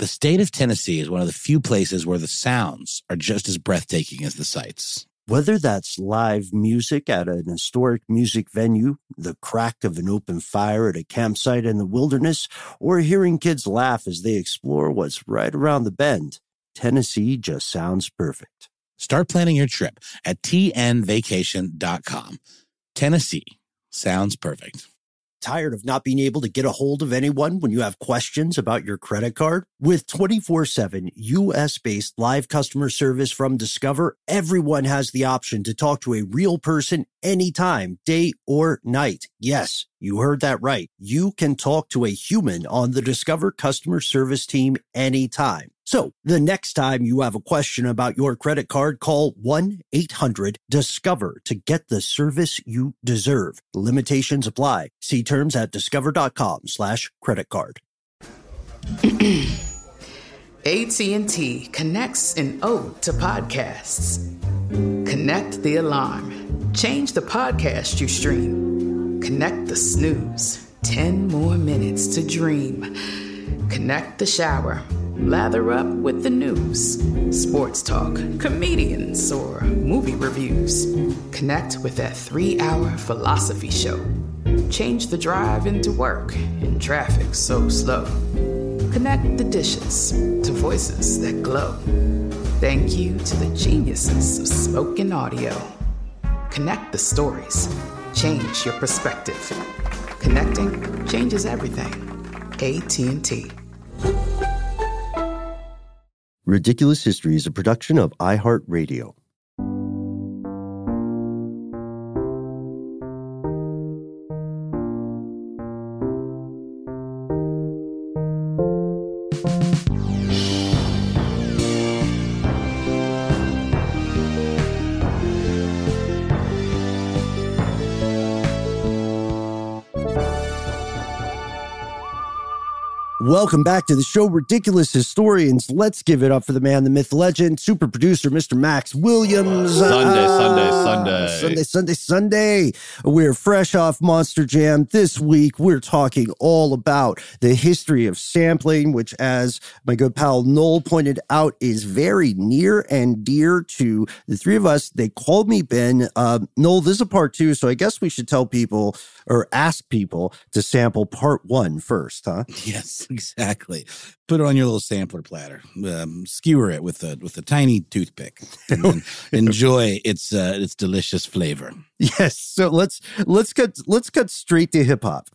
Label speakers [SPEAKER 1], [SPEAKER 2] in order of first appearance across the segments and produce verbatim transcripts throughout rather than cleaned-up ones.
[SPEAKER 1] The state of Tennessee is one of the few places where the sounds are just as breathtaking as the sights.
[SPEAKER 2] Whether that's live music at an historic music venue, the crack of an open fire at a campsite in the wilderness, or hearing kids laugh as they explore what's right around the bend, Tennessee just sounds perfect.
[SPEAKER 1] Start planning your trip at T N vacation dot com. Tennessee sounds perfect.
[SPEAKER 2] Tired of not being able to get a hold of anyone when you have questions about your credit card? With twenty-four seven U S-based live customer service from Discover, everyone has the option to talk to a real person anytime, day or night. Yes, you heard that right. You can talk to a human on the Discover customer service team anytime. So the next time you have a question about your credit card, call one eight hundred discover to get the service you deserve. Limitations apply. See terms at discover.com slash credit card.
[SPEAKER 3] A T and T connects an ode to podcasts. Connect the alarm. Change the podcast you stream. Connect the snooze. Ten more minutes to dream. Connect the shower. Lather up with the news, sports talk, comedians, or movie reviews. Connect with that three-hour philosophy show. Change the drive into work in traffic so slow. Connect the dishes to voices that glow. Thank you to the geniuses of spoken audio. Connect the stories. Change your perspective. Connecting changes everything. A T and T.
[SPEAKER 2] Ridiculous History is a production of iHeartRadio. Welcome back to the show, Ridiculous Historians. Let's give it up for the man, the myth, legend, super producer, Mister Max Williams.
[SPEAKER 4] Sunday,
[SPEAKER 2] uh,
[SPEAKER 4] Sunday, Sunday.
[SPEAKER 2] Sunday, Sunday, Sunday. We're fresh off Monster Jam. This week, we're talking all about the history of sampling, which, as my good pal Noel pointed out, is very near and dear to the three of us. They called me Ben. Uh, Noel, this is a part two, so I guess we should tell people or ask people to sample part one first, huh?
[SPEAKER 1] Yes, exactly. Put it on your little sampler platter. Um, skewer it with a with a tiny toothpick. And enjoy its uh, its delicious flavor.
[SPEAKER 2] Yes. So let's let's cut let's cut straight to hip hop.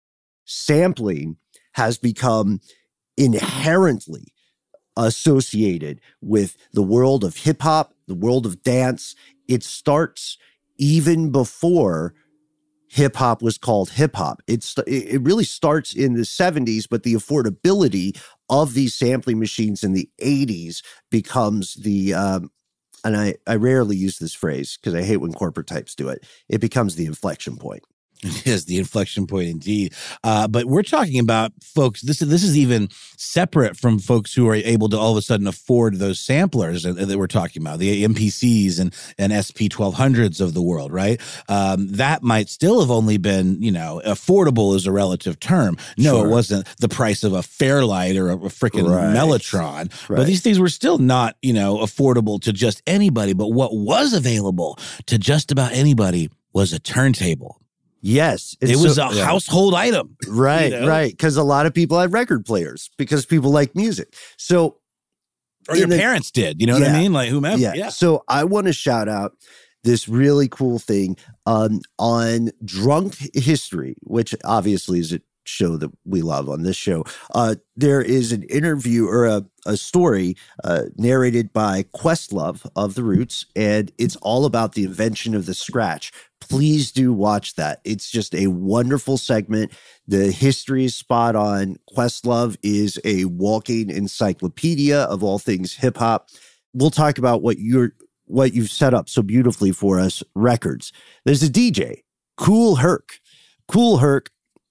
[SPEAKER 2] Sampling has become inherently associated with the world of hip hop, the world of dance. It starts even before hip hop was called hip hop. It's it really starts in the seventies, but the affordability of these sampling machines in the eighties becomes the um, and I I rarely use this phrase because I hate when corporate types do it. It becomes the inflection point.
[SPEAKER 1] It is the inflection point indeed. Uh, but we're talking about folks, this, this is even separate from folks who are able to all of a sudden afford those samplers that, that we're talking about, the M P Cs and, and S P twelve hundreds of the world, right? Um, that might still have only been, you know, affordable is a relative term. No, sure. It wasn't the price of a Fairlight or a, a freaking right. Mellotron. Right. But these things were still not, you know, affordable to just anybody. But what was available to just about anybody was a turntable.
[SPEAKER 2] Yes.
[SPEAKER 1] It was so, a yeah. household item.
[SPEAKER 2] Right,
[SPEAKER 1] you know?
[SPEAKER 2] right. Because a lot of people had record players because people like music. So,
[SPEAKER 1] or your the, parents did, you know yeah, what I mean? Like whomever.
[SPEAKER 2] Yeah. yeah. So I want to shout out this really cool thing um, on Drunk History, which obviously is a show that we love on this show. Uh, there is an interview or a, a story uh, narrated by Questlove of The Roots, and it's all about the invention of the scratch. Please do watch that. It's just a wonderful segment. The history is spot on. Questlove is a walking encyclopedia of all things hip hop. We'll talk about what you're what you've set up so beautifully for us, records. There's a D J, Kool Herc. Kool Herc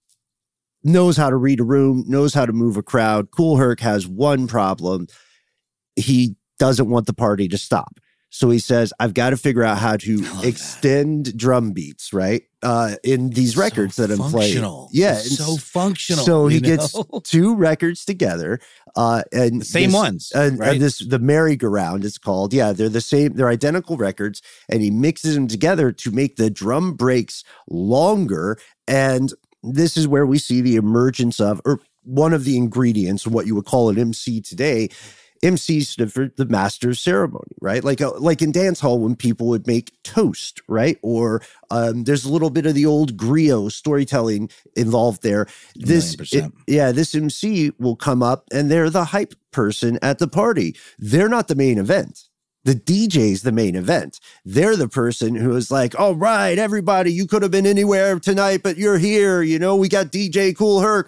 [SPEAKER 2] knows how to read a room, knows how to move a crowd. Kool Herc has one problem. He doesn't want the party to stop. So he says, I've got to figure out how to extend that. drum beats, right? Uh, in these records
[SPEAKER 1] so
[SPEAKER 2] that I'm playing.
[SPEAKER 1] Functional.
[SPEAKER 2] Yeah.
[SPEAKER 1] It's so functional.
[SPEAKER 2] So he
[SPEAKER 1] you know?
[SPEAKER 2] gets two records together. Uh, and
[SPEAKER 1] the same
[SPEAKER 2] this,
[SPEAKER 1] ones,
[SPEAKER 2] and,
[SPEAKER 1] right?
[SPEAKER 2] and this the merry-go-round it's called. Yeah, they're the same. They're identical records, and he mixes them together to make the drum breaks longer. And this is where we see the emergence of, or one of the ingredients of what you would call an M C today. M C stood for the master of ceremony, right? Like, a, like in dance hall when people would make toast, right? Or um, there's a little bit of the old griot storytelling involved there. This, it, yeah, this M C will come up and they're the hype person at the party. They're not the main event. The D J's the main event. They're the person who is like, all right, everybody, you could have been anywhere tonight, but you're here. You know, we got D J Kool Herc.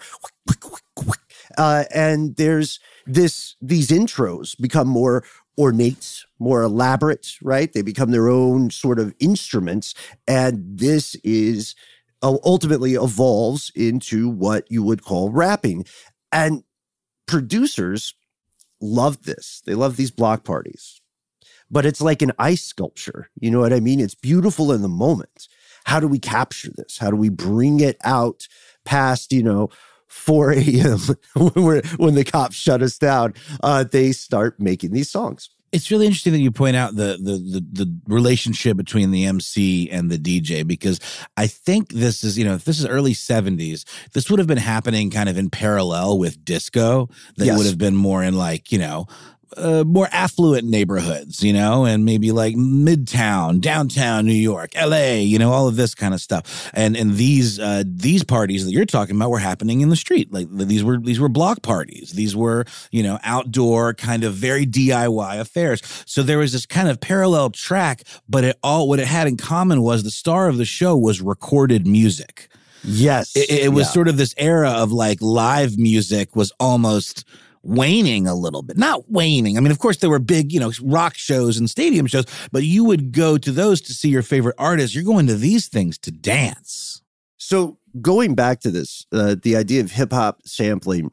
[SPEAKER 2] Uh, and there's this, these intros become more ornate, more elaborate, right? They become their own sort of instruments. And this is uh, ultimately evolves into what you would call rapping. And producers love this. They love these block parties. But it's like an ice sculpture. You know what I mean? It's beautiful in the moment. How do we capture this? How do we bring it out past, you know, four a.m. when, we're, when the cops shut us down? Uh, they start making these songs.
[SPEAKER 1] It's really interesting that you point out the, the the the relationship between the M C and the D J, because I think this is, you know, if this is early seventies, this would have been happening kind of in parallel with disco. That yes. would have been more in like, you know, Uh, more affluent neighborhoods, you know, and maybe like Midtown, downtown New York, L A, you know, all of this kind of stuff. And and these uh, these parties that you're talking about were happening in the street. Like these were these were block parties. These were, you know, outdoor kind of very D I Y affairs. So there was this kind of parallel track, but it all what it had in common was the star of the show was recorded music.
[SPEAKER 2] Yes,
[SPEAKER 1] it, it was
[SPEAKER 2] yeah.
[SPEAKER 1] sort of this era of like live music was almost waning a little bit. Not waning. I mean, of course, there were big, you know, rock shows and stadium shows, but you would go to those to see your favorite artists. You're going to these things to dance.
[SPEAKER 2] So going back to this, uh, the idea of hip hop sampling,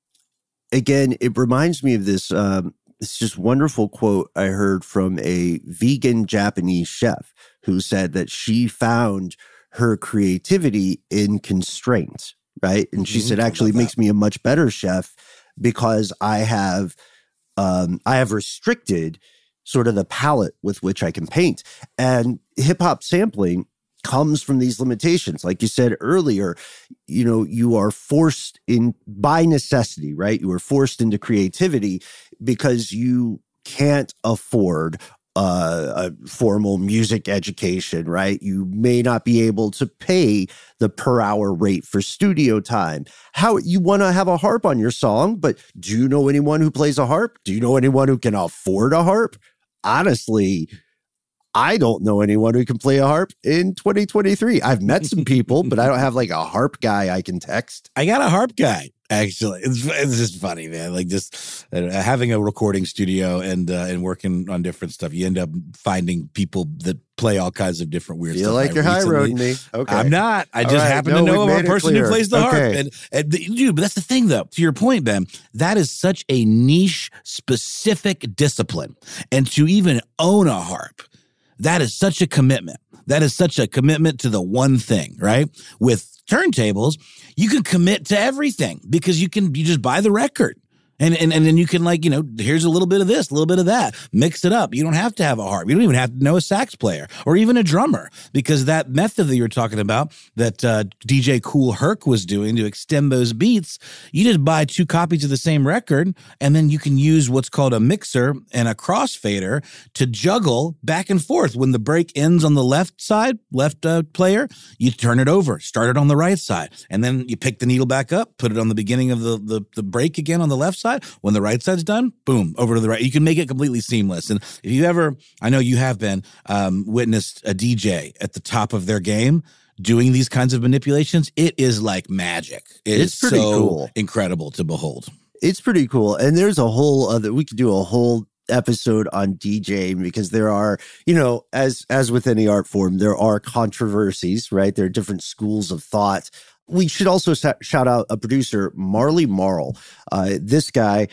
[SPEAKER 2] again, it reminds me of this, um, this just wonderful quote I heard from a vegan Japanese chef who said that she found her creativity in constraint, right? And she mm-hmm. said, actually, it makes me a much better chef because I have um, I have restricted sort of the palette with which I can paint. And hip hop sampling comes from these limitations. Like you said earlier, you know, you are forced in by necessity, right? You are forced into creativity because you can't afford Uh, a formal music education, right? You may not be able to pay the per hour rate for studio time. How you want to have a harp on your song, but do you know anyone who plays a harp? Do you know anyone who can afford a harp? Honestly, I don't know anyone who can play a harp in twenty twenty-three. I've met some people, but I don't have like a harp guy I can text.
[SPEAKER 1] I got a harp guy. Actually, it's it's just funny, man. Like just uh, having a recording studio and uh, and working on different stuff, you end up finding people that play all kinds of different weird
[SPEAKER 2] Feel
[SPEAKER 1] stuff.
[SPEAKER 2] like I you're high roading me. Okay,
[SPEAKER 1] I'm not. I just right. happen
[SPEAKER 2] no,
[SPEAKER 1] to know of a person
[SPEAKER 2] clear.
[SPEAKER 1] who plays the
[SPEAKER 2] okay.
[SPEAKER 1] harp. And, and the, dude, but that's the thing, though. To your point, Ben, that is such a niche, specific discipline, and to even own a harp, that is such a commitment. That is such a commitment to the one thing, right? With turntables, you can commit to everything because you can, you just buy the record. And, and and then you can, like, you know, here's a little bit of this, a little bit of that, mix it up. You don't have to have a harp. You don't even have to know a sax player or even a drummer, because that method that you're talking about that uh, D J Kool Herc was doing to extend those beats, you just buy two copies of the same record, and then you can use what's called a mixer and a crossfader to juggle back and forth. When the break ends on the left side, left uh, player, you turn it over, start it on the right side, and then you pick the needle back up, put it on the beginning of the, the, the break again on the left side. When the right side's done, boom, over to the right. You can make it completely seamless. And if you ever, I know you have been, um, witnessed a D J at the top of their game doing these kinds of manipulations, it is like magic. It it's is pretty so cool. Incredible to behold.
[SPEAKER 2] It's pretty cool. And there's a whole other, we could do a whole episode on DJing, because there are, you know, as as with any art form, there are controversies, right? There are different schools of thought. We should also sa- shout out a producer, Marley Marl. Uh, this guy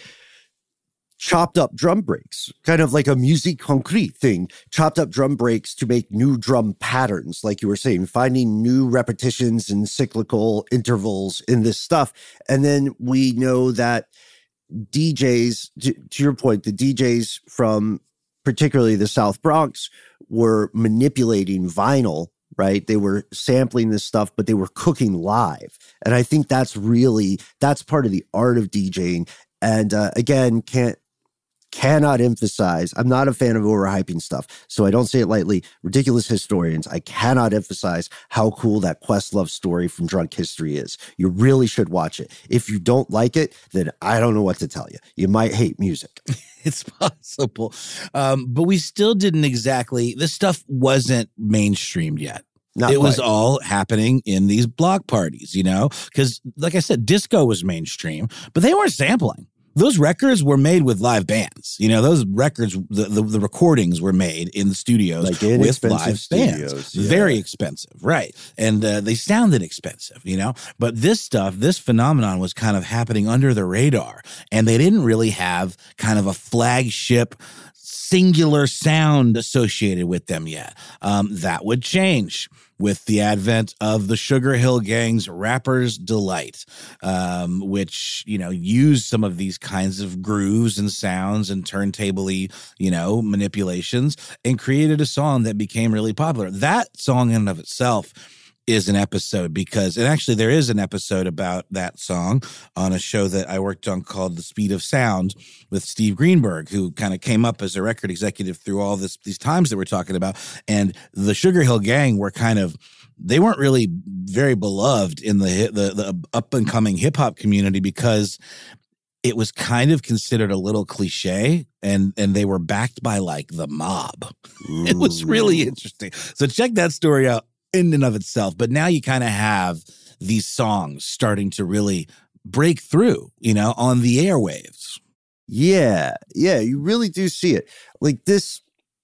[SPEAKER 2] chopped up drum breaks, kind of like a musique concrète thing, chopped up drum breaks to make new drum patterns, like you were saying, finding new repetitions and cyclical intervals in this stuff. And then we know that D Js, to, to your point, the D Js from particularly the South Bronx were manipulating vinyl, right? They were sampling this stuff, but they were cooking live. And I think that's really, that's part of the art of DJing. And uh, again, can't, cannot emphasize, I'm not a fan of overhyping stuff, so I don't say it lightly. Ridiculous Historians, I cannot emphasize how cool that Questlove story from Drunk History is. You really should watch it. If you don't like it, then I don't know what to tell you. You might hate music.
[SPEAKER 1] It's possible. Um, but we still didn't exactly, this stuff wasn't mainstreamed yet. Not it quite. Was all happening in these block parties, you know? Because, like I said, disco was mainstream, but they weren't sampling. Those records were made with live bands. You know, those records, the, the, the recordings were made in the studios
[SPEAKER 2] like
[SPEAKER 1] with live
[SPEAKER 2] studios,
[SPEAKER 1] bands.
[SPEAKER 2] Yeah.
[SPEAKER 1] Very expensive, right. And uh, they sounded expensive, you know. But this stuff, this phenomenon was kind of happening under the radar. And they didn't really have kind of a flagship singular sound associated with them yet. Um, that would change with the advent of the Sugar Hill Gang's Rapper's Delight, um, which, you know, used some of these kinds of grooves and sounds and turntable-y, you know, manipulations and created a song that became really popular. That song in and of itself is an episode because, and actually there is an episode about that song on a show that I worked on called The Speed of Sound with Steve Greenberg, who kind of came up as a record executive through all this, these times that we're talking about. And the Sugar Hill Gang were kind of, they weren't really very beloved in the, the, the up and coming hip hop community because it was kind of considered a little cliche and, and they were backed by like the mob. It was really interesting. So check that story out in and of itself. But now you kind of have these songs starting to really break through, you know, on the airwaves.
[SPEAKER 2] Yeah. Yeah. You really do see it. Like this,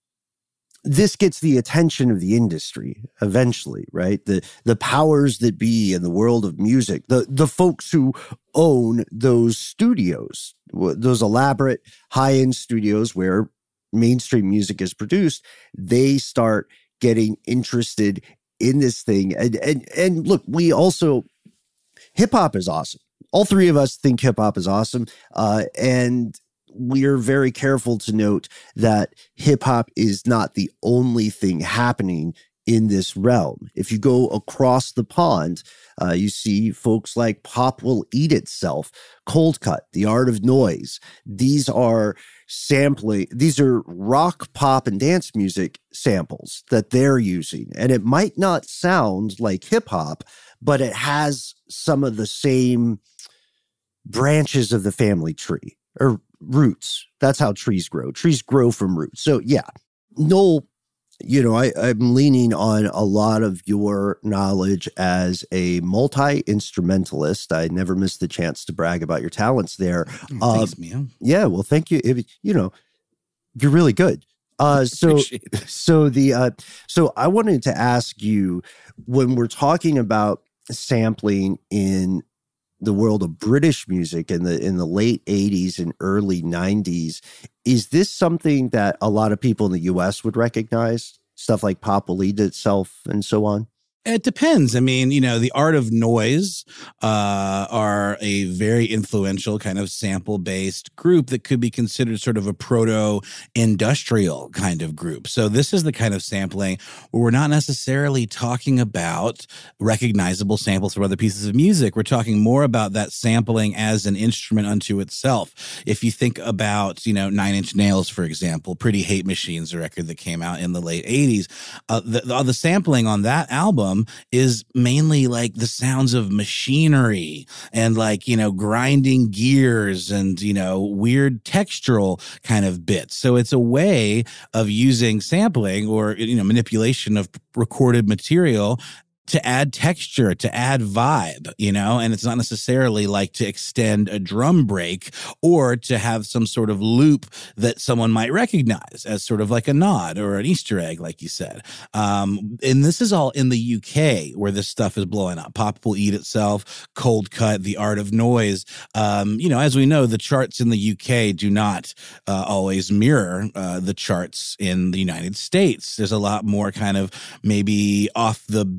[SPEAKER 2] this gets the attention of the industry eventually, right? The, the powers that be in the world of music, the, the folks who own those studios, those elaborate high-end studios where mainstream music is produced, they start getting interested in this thing. And, and, and look, we also, hip hop is awesome. All three of us think hip hop is awesome. Uh, and we're very careful to note that hip hop is not the only thing happening in this realm. If you go across the pond, uh, you see folks like Pop Will Eat Itself, Cold Cut, The Art of Noise. These are sampling, these are rock, pop, and dance music samples that they're using. And it might not sound like hip hop, but it has some of the same branches of the family tree or roots. That's how trees grow. Trees grow from roots. So yeah, Noel, you know, I, I'm leaning on a lot of your knowledge as a multi-instrumentalist. I never missed the chance to brag about your talents there.
[SPEAKER 1] Oh, thanks, uh, man.
[SPEAKER 2] Yeah, well, thank you. If, you know, you're really good. Uh, so, so the uh, so I wanted to ask you, when we're talking about sampling in the world of British music in the in the late eighties and early nineties, is this something that a lot of people in the U S would recognize? Stuff like Pop Will Eat Itself and so on?
[SPEAKER 1] It depends. I mean, you know, the Art of Noise uh, are a very influential kind of sample-based group that could be considered sort of a proto-industrial kind of group. So this is the kind of sampling where we're not necessarily talking about recognizable samples from other pieces of music. We're talking more about that sampling as an instrument unto itself. If you think about, you know, Nine Inch Nails, for example, Pretty Hate Machine's a record that came out in the late eighties. Uh, the, the, the sampling on that album is mainly like the sounds of machinery and like, you know, grinding gears and, you know, weird textural kind of bits. So it's a way of using sampling or, you know, manipulation of recorded material to add texture, to add vibe, you know, and it's not necessarily like to extend a drum break or to have some sort of loop that someone might recognize as sort of like a nod or an Easter egg, like you said. Um, and this is all in the U K where this stuff is blowing up. Pop Will Eat Itself, Cold Cut, The Art of Noise. Um, you know, as we know, the charts in the U K do not uh, always mirror uh, the charts in the United States. There's a lot more kind of maybe off the beaten path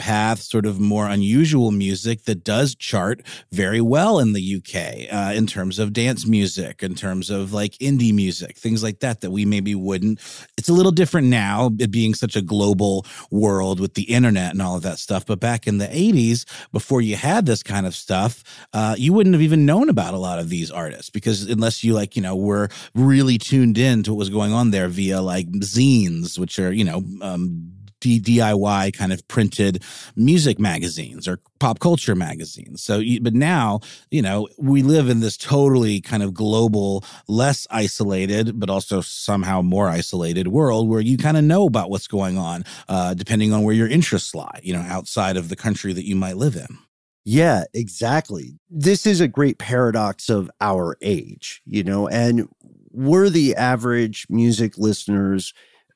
[SPEAKER 1] path, sort of more unusual music that does chart very well in the U K uh, in terms of dance music, in terms of like indie music, things like that, that we maybe wouldn't. It's a little different now, it being such a global world with the internet and all of that stuff. But back in the eighties, before you had this kind of stuff, uh, you wouldn't have even known about a lot of these artists, because unless you like, you know, were really tuned in to what was going on there via like zines, which are, you know, um, D I Y kind of printed music magazines or pop culture magazines. So, but now, you know, we live in this totally kind of global, less isolated, but also somehow more isolated world where you kind of know about what's going on, uh, depending on where your interests lie, you know, outside of the country that you might live in.
[SPEAKER 2] Yeah, exactly. This is a great paradox of our age, you know, and we're the average music listeners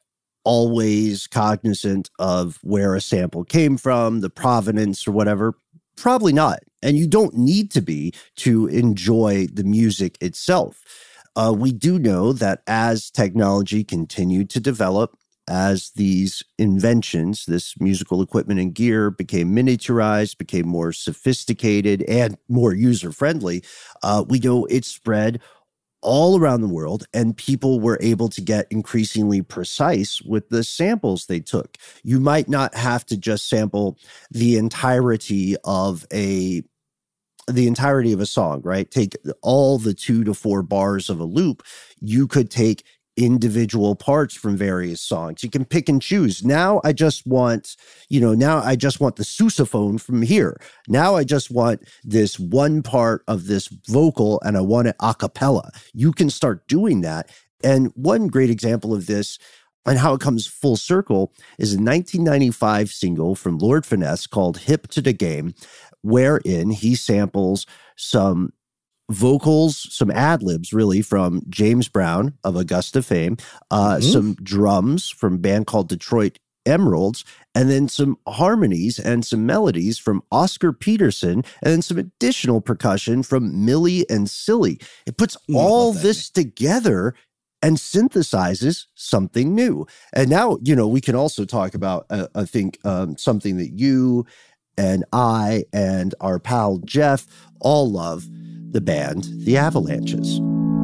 [SPEAKER 2] always cognizant of where a sample came from, the provenance or whatever? Probably not. And you don't need to be to enjoy the music itself. Uh, we do know that as technology continued to develop, as these inventions, this musical equipment and gear became miniaturized, became more sophisticated and more user-friendly, uh, we know it spread all around the world, and people were able to get increasingly precise with the samples they took. You might not have to just sample the entirety of a the entirety of a song, right? Take all the two to four bars of a loop. You could take individual parts from various songs. You can pick and choose. Now I just want, you know, now I just want the sousaphone from here. Now I just want this one part of this vocal and I want it a cappella. You can start doing that. And one great example of this and how it comes full circle is a nineteen ninety-five single from Lord Finesse called Hip to the Game, wherein he samples some vocals, some ad-libs really from James Brown of Augusta fame, uh, mm-hmm. some drums from a band called Detroit Emeralds, and then some harmonies and some melodies from Oscar Peterson, and then some additional percussion from Millie and Silly. It puts mm, all this name. together and synthesizes something new. And now, you know, we can also talk about, uh, I think, um, something that you and I and our pal Jeff all love, the band The Avalanches.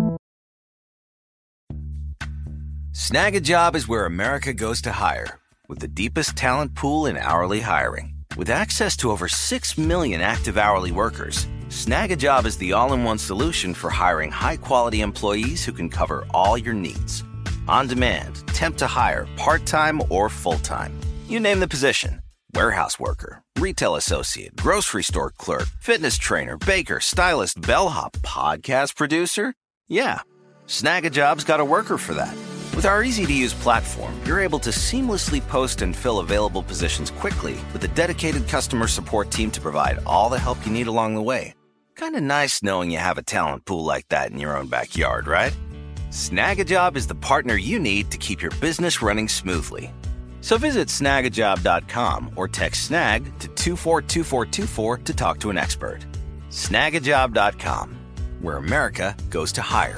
[SPEAKER 4] Snag a Job is where America goes to hire, with the deepest talent pool in hourly hiring. With access to over six million active hourly workers, Snag a Job is the all-in-one solution for hiring high-quality employees who can cover all your needs. On demand, temp to hire, part-time or full-time. You name the position. Warehouse worker, retail associate, grocery store clerk, fitness trainer, baker, stylist, bellhop, podcast producer? Yeah, Snag a Job's got a worker for that. With our easy-to-use platform, you're able to seamlessly post and fill available positions quickly with a dedicated customer support team to provide all the help you need along the way. Kind of nice knowing you have a talent pool like that in your own backyard, right? Snag a Job is the partner you need to keep your business running smoothly. So visit snag a job dot com or text snag to two four two four two four to talk to an expert. snag a job dot com, where America goes to hire.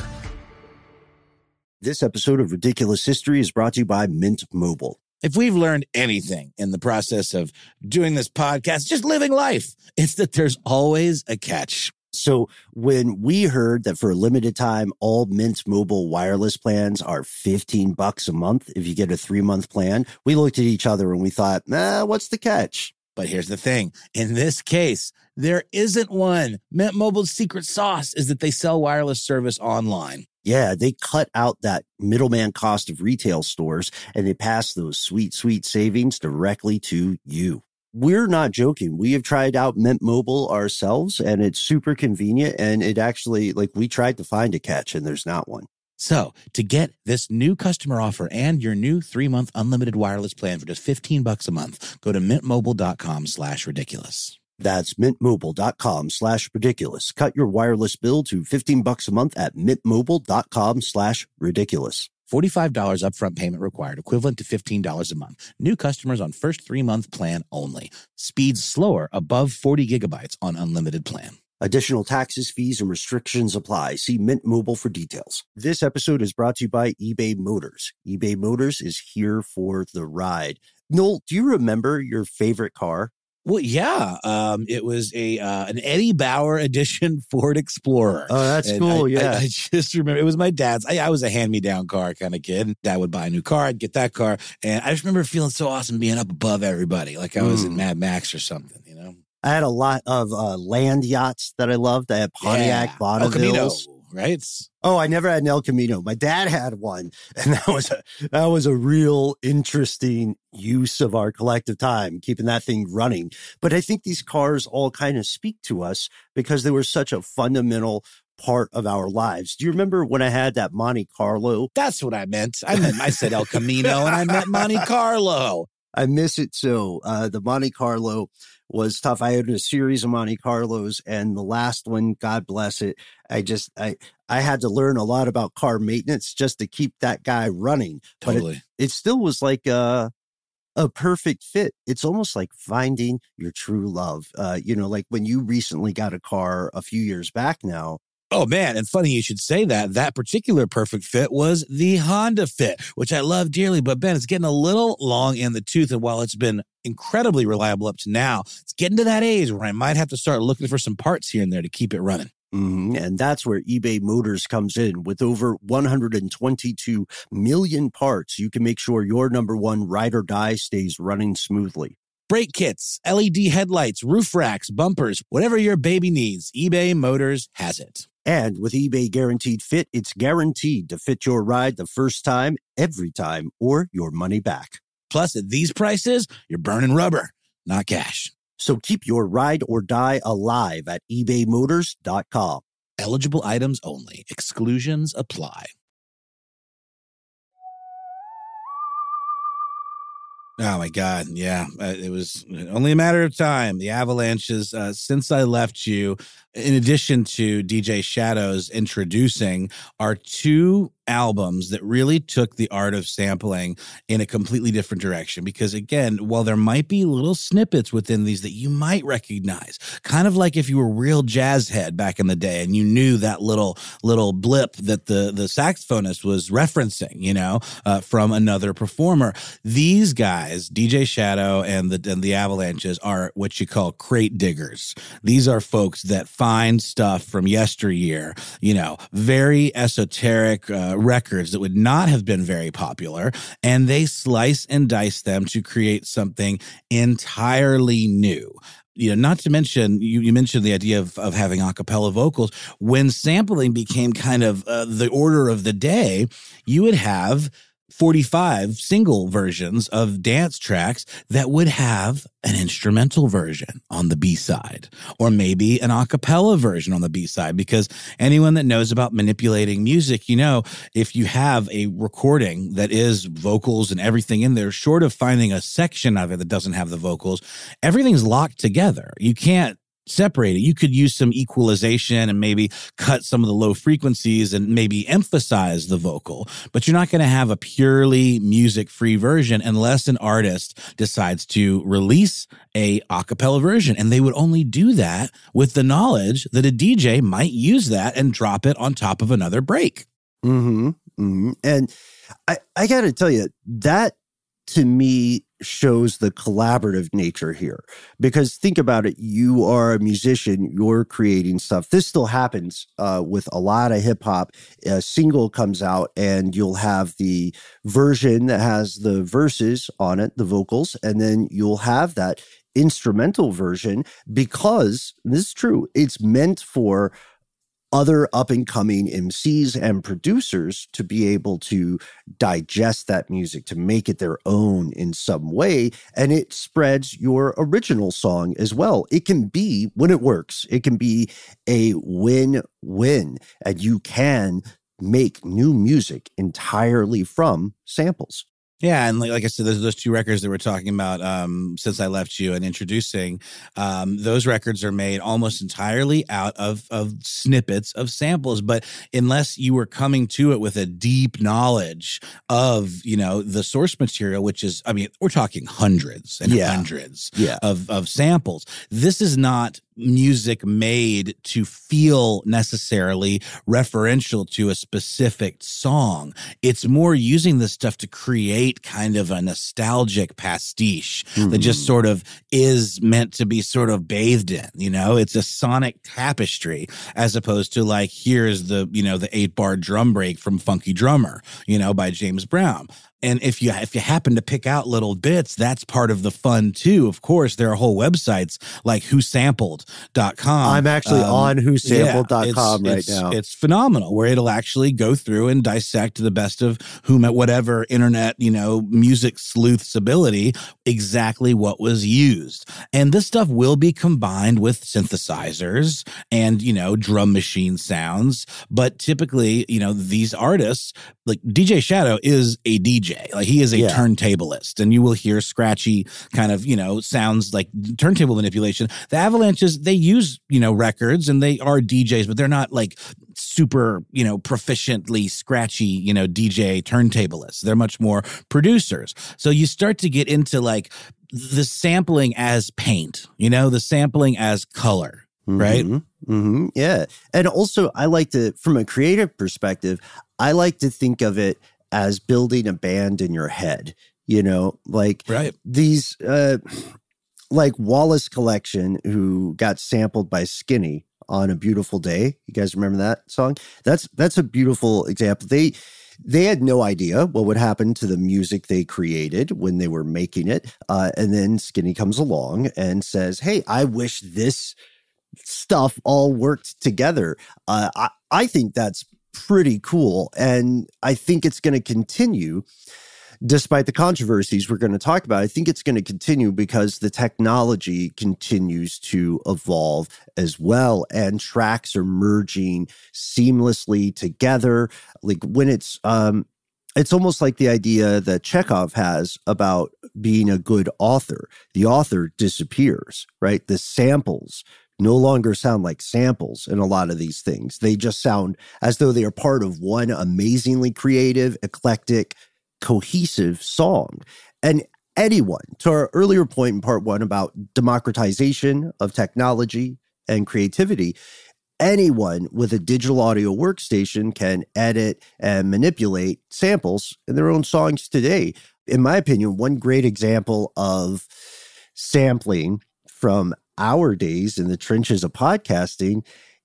[SPEAKER 2] This episode of Ridiculous History is brought to you by Mint Mobile.
[SPEAKER 1] If we've learned anything in the process of doing this podcast, just living life, it's that there's always a catch.
[SPEAKER 2] So when we heard that for a limited time, all Mint Mobile wireless plans are fifteen bucks a month if you get a three-month plan, we looked at each other and we thought, nah, what's the catch?
[SPEAKER 1] But here's the thing. In this case, there isn't one. Mint Mobile's secret sauce is that they sell wireless service online.
[SPEAKER 2] Yeah, they cut out that middleman cost of retail stores and they pass those sweet, sweet savings directly to you. We're not joking. We have tried out Mint Mobile ourselves and it's super convenient. And it actually, like, we tried to find a catch and there's not one.
[SPEAKER 1] So to get this new customer offer and your new three-month unlimited wireless plan for just fifteen bucks a month, go to mintmobile.com slash ridiculous.
[SPEAKER 2] That's mintmobile.com slash ridiculous. Cut your wireless bill to fifteen bucks a month at mintmobile.com slash ridiculous.
[SPEAKER 1] forty-five dollars upfront payment required, equivalent to fifteen dollars a month. New customers on first three-month plan only. Speeds slower above forty gigabytes on unlimited plan.
[SPEAKER 2] Additional taxes, fees, and restrictions apply. See Mint Mobile for details. This episode is brought to you by eBay Motors. eBay Motors is here for the ride. Noel, do you remember your favorite car?
[SPEAKER 1] Well, yeah, um, it was a uh, an Eddie Bauer edition Ford Explorer.
[SPEAKER 2] Oh, that's
[SPEAKER 1] and
[SPEAKER 2] cool.
[SPEAKER 1] I,
[SPEAKER 2] yeah.
[SPEAKER 1] I, I just remember it was my dad's. I, I was a hand-me-down car kind of kid. Dad would buy a new car. I'd get that car. And I just remember feeling so awesome being up above everybody, like I was mm. in Mad Max or something, you know?
[SPEAKER 2] I had a lot of uh, land yachts that I loved. I had Pontiac
[SPEAKER 1] yeah.
[SPEAKER 2] Bonnevilles.
[SPEAKER 1] Right?
[SPEAKER 2] Oh, I never had an El Camino. My dad had one, and that was a that was a real interesting use of our collective time, keeping that thing running. But I think these cars all kind of speak to us because they were such a fundamental part of our lives. Do you remember when I had that Monte Carlo?
[SPEAKER 1] That's what I meant. I meant I said El Camino, and I meant Monte Carlo.
[SPEAKER 2] I miss it so. Uh, the Monte Carlo was tough. I had a series of Monte Carlos, and the last one, God bless it, I just I I had to learn a lot about car maintenance just to keep that guy running.
[SPEAKER 1] Totally.
[SPEAKER 2] But it, it still was like a a perfect fit. It's almost like finding your true love. Uh, you know, like when you recently got a car a few years back now.
[SPEAKER 1] Oh, man. And funny you should say that. That particular perfect fit was the Honda Fit, which I love dearly. But, Ben, it's getting a little long in the tooth. And while it's been incredibly reliable up to now, it's getting to that age where I might have to start looking for some parts here and there to keep it running.
[SPEAKER 2] Mm-hmm. And that's where eBay Motors comes in. With over one hundred twenty-two million parts, you can make sure your number one ride or die stays running smoothly.
[SPEAKER 1] Brake kits, L E D headlights, roof racks, bumpers, whatever your baby needs, eBay Motors has it.
[SPEAKER 2] And with eBay Guaranteed Fit, it's guaranteed to fit your ride the first time, every time, or your money back.
[SPEAKER 1] Plus, at these prices, you're burning rubber, not cash.
[SPEAKER 2] So keep your ride or die alive at ebay motors dot com.
[SPEAKER 1] Eligible items only. Exclusions apply. Oh, my God. Yeah, uh, it was only a matter of time. The Avalanches, uh, Since I Left You, in addition to D J Shadow's introducing, are two albums that really took the art of sampling in a completely different direction. Because again, while there might be little snippets within these that you might recognize, kind of like if you were a real jazz head back in the day and you knew that little little blip that the, the saxophonist was referencing, you know, uh, from another performer. These guys, D J Shadow and the, and the Avalanches, are what you call crate diggers. These are folks that find stuff from yesteryear, you know, very esoteric, uh, records that would not have been very popular, and they slice and dice them to create something entirely new. You know, not to mention, you, you mentioned the idea of, of having a cappella vocals. When sampling became kind of uh, the order of the day, you would have forty-five single versions of dance tracks that would have an instrumental version on the B-side, or maybe an a cappella version on the B-side, because anyone that knows about manipulating music, you know, if you have a recording that is vocals and everything in there, short of finding a section of it that doesn't have the vocals, everything's locked together. You can't separate it. You could use some equalization and maybe cut some of the low frequencies and maybe emphasize the vocal, but you're not going to have a purely music-free version unless an artist decides to release a a cappella version. And they would only do that with the knowledge that a D J might use that and drop it on top of another break.
[SPEAKER 2] Mm-hmm. Mm-hmm. And I, I got to tell you, that to me shows the collaborative nature here. Because think about it, you are a musician, you're creating stuff. This still happens uh, with a lot of hip hop. A single comes out and you'll have the version that has the verses on it, the vocals, and then you'll have that instrumental version because, this is true, it's meant for other up-and-coming M Cs and producers to be able to digest that music, to make it their own in some way, and it spreads your original song as well. It can be, when it works, it can be a win-win, and you can make new music entirely from samples.
[SPEAKER 1] Yeah, and like, like I said, those those two records that we're talking about, um, Since I Left You and Introducing, um, those records are made almost entirely out of of snippets of samples. But unless you were coming to it with a deep knowledge of, you know, the source material, which is, I mean, we're talking hundreds and
[SPEAKER 2] yeah.
[SPEAKER 1] hundreds
[SPEAKER 2] yeah.
[SPEAKER 1] of of samples. This is not music made to feel necessarily referential to a specific song. It's more using this stuff to create kind of a nostalgic pastiche mm-hmm. that just sort of is meant to be sort of bathed in, you know? It's a sonic tapestry as opposed to like, here's the, you know, the eight bar drum break from Funky Drummer, you know, by James Brown. And if you if you happen to pick out little bits, that's part of the fun too. Of course, there are whole websites like who sampled dot com.
[SPEAKER 2] I'm actually um, on who sampled dot com
[SPEAKER 1] yeah,
[SPEAKER 2] right
[SPEAKER 1] it's,
[SPEAKER 2] now.
[SPEAKER 1] It's phenomenal where it'll actually go through and dissect the best of whom at whatever internet, you know, music sleuth's ability, exactly what was used. And this stuff will be combined with synthesizers and, you know, drum machine sounds. But typically, you know, these artists, like D J Shadow is a D J. Like he is a yeah. turntablist, and you will hear scratchy kind of, you know, sounds like turntable manipulation. The Avalanches, they use, you know, records and they are D Js, but they're not like super, you know, proficiently scratchy, you know, D J turntablists. They're much more producers. So you start to get into like the sampling as paint, you know, the sampling as color.
[SPEAKER 2] Mm-hmm.
[SPEAKER 1] Right?
[SPEAKER 2] Mm-hmm. Yeah. And also, I like to, from a creative perspective, I like to think of it as building a band in your head, you know, like
[SPEAKER 1] right.
[SPEAKER 2] these, uh, like Wallace Collection, who got sampled by Skinny on A Beautiful Day. You guys remember that song? That's, that's a beautiful example. They, they had no idea what would happen to the music they created when they were making it. Uh, and then Skinny comes along and says, hey, I wish this stuff all worked together. Uh, I, I think that's pretty cool. And I think it's going to continue despite the controversies we're going to talk about. I think it's going to continue because the technology continues to evolve as well. And tracks are merging seamlessly together. Like when it's, um, it's almost like the idea that Chekhov has about being a good author. The author disappears, right? The samples no longer sound like samples in a lot of these things. They just sound as though they are part of one amazingly creative, eclectic, cohesive song. And anyone, to our earlier point in part one about democratization of technology and creativity, anyone with a digital audio workstation can edit and manipulate samples in their own songs today. In my opinion, one great example of sampling from our days in the trenches of podcasting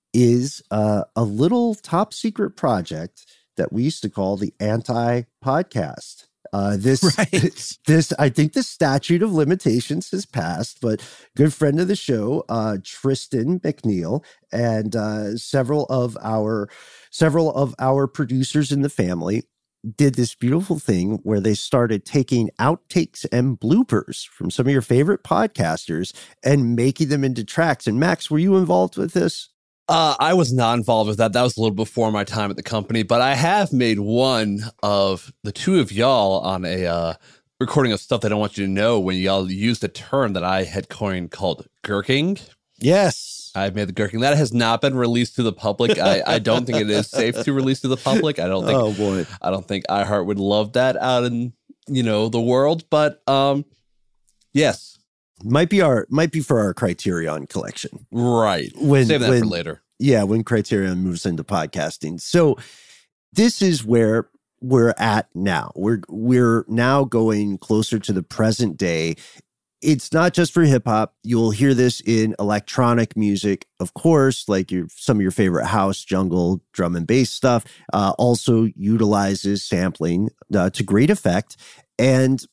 [SPEAKER 2] is uh, a little top secret project that we used to call the Anti-Podcast. Uh, this, right. this, I think the statute of limitations has passed, but good friend of the show, uh, Tristan McNeil, and uh, several of our several of our producers in the family did this beautiful thing where they started taking outtakes and bloopers from some of your favorite podcasters and making them into tracks. And Max, were you involved with this?
[SPEAKER 5] Uh, I was not involved with that. That was a little before my time at the company, but I have made one of the two of y'all on a uh, recording of stuff that I want you to know when y'all used a term that I had coined called gurking.
[SPEAKER 2] Yes.
[SPEAKER 5] I've made the gurking. That has not been released to the public. I, I don't think it is safe to release to the public. I don't think,
[SPEAKER 2] oh boy.
[SPEAKER 5] I don't think iHeart would love that out in, you know, the world, but um, yes.
[SPEAKER 2] Might be our might be for our Criterion collection.
[SPEAKER 5] Right.
[SPEAKER 2] When,
[SPEAKER 5] Save that
[SPEAKER 2] when,
[SPEAKER 5] for later.
[SPEAKER 2] Yeah, when Criterion moves into podcasting. So this is where we're at now. We're we're now going closer to the present day. It's not just for hip hop. You'll hear this in electronic music, of course, like your some of your favorite house, jungle, drum and bass stuff. Uh, also utilizes sampling uh, to great effect. And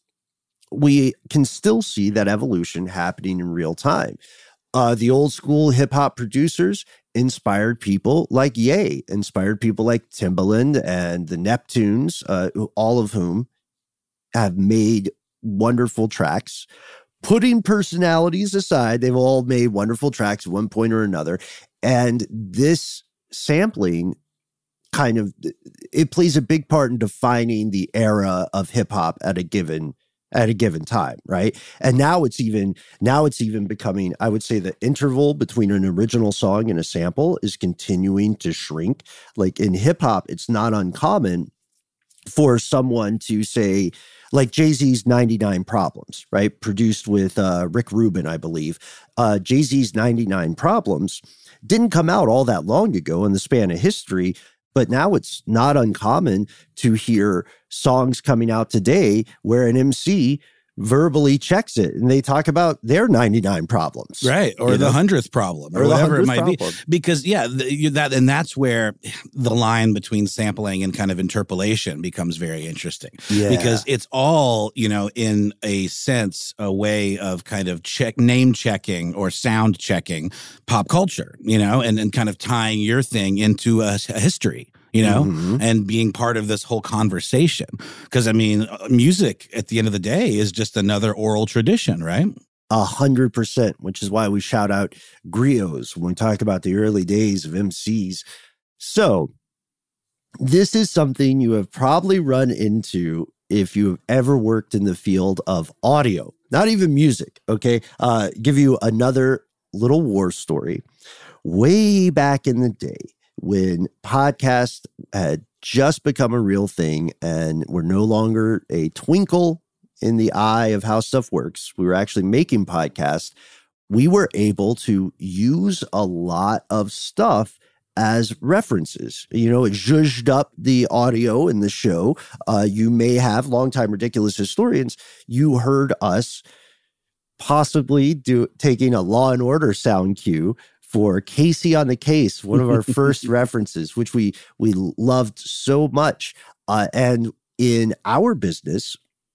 [SPEAKER 2] we can still see that evolution happening in real time. Uh, the old school hip hop producers inspired people like Ye, inspired people like Timbaland and the Neptunes, uh, all of whom have made wonderful tracks. Putting personalities aside, they've all made wonderful tracks at one point or another. And this sampling kind of, it plays a big part in defining the era of hip hop at a given at a given time, right? And now it's even now it's even becoming, I would say the interval between an original song and a sample is continuing to shrink. Like in hip hop, it's not uncommon for someone to say, like Jay-Z's ninety-nine Problems, right? Produced with uh, Rick Rubin, I believe. Uh, Jay-Z's ninety-nine Problems didn't come out all that long ago in the span of history, but now it's not uncommon to hear songs coming out today where an M C verbally checks it and they talk about their ninety-nine problems.
[SPEAKER 1] Right. Or the hundredth problem or, or whatever it might problem. be. Because, yeah, the, that and that's where the line between sampling and kind of interpolation becomes very interesting.
[SPEAKER 2] Yeah.
[SPEAKER 1] Because it's all, you know, in a sense, a way of kind of check name checking or sound checking pop culture, you know, and, and kind of tying your thing into a, a history. You know, mm-hmm. and being part of this whole conversation. Because, I mean, music at the end of the day is just another oral tradition, right?
[SPEAKER 2] A hundred percent, which is why we shout out griots when we talk about the early days of M Cs. So this is something you have probably run into if you've ever worked in the field of audio, not even music, okay? Uh, give you another little war story. Way back in the day, when podcasts had just become a real thing and were no longer a twinkle in the eye of how stuff works, we were actually making podcasts, we were able to use a lot of stuff as references. You know, it zhuzhed up the audio in the show. Uh, you may have, longtime ridiculous historians, you heard us possibly do taking a Law and Order sound cue for Casey on the Case, one of our first references, which we we loved so much. Uh, and in our business,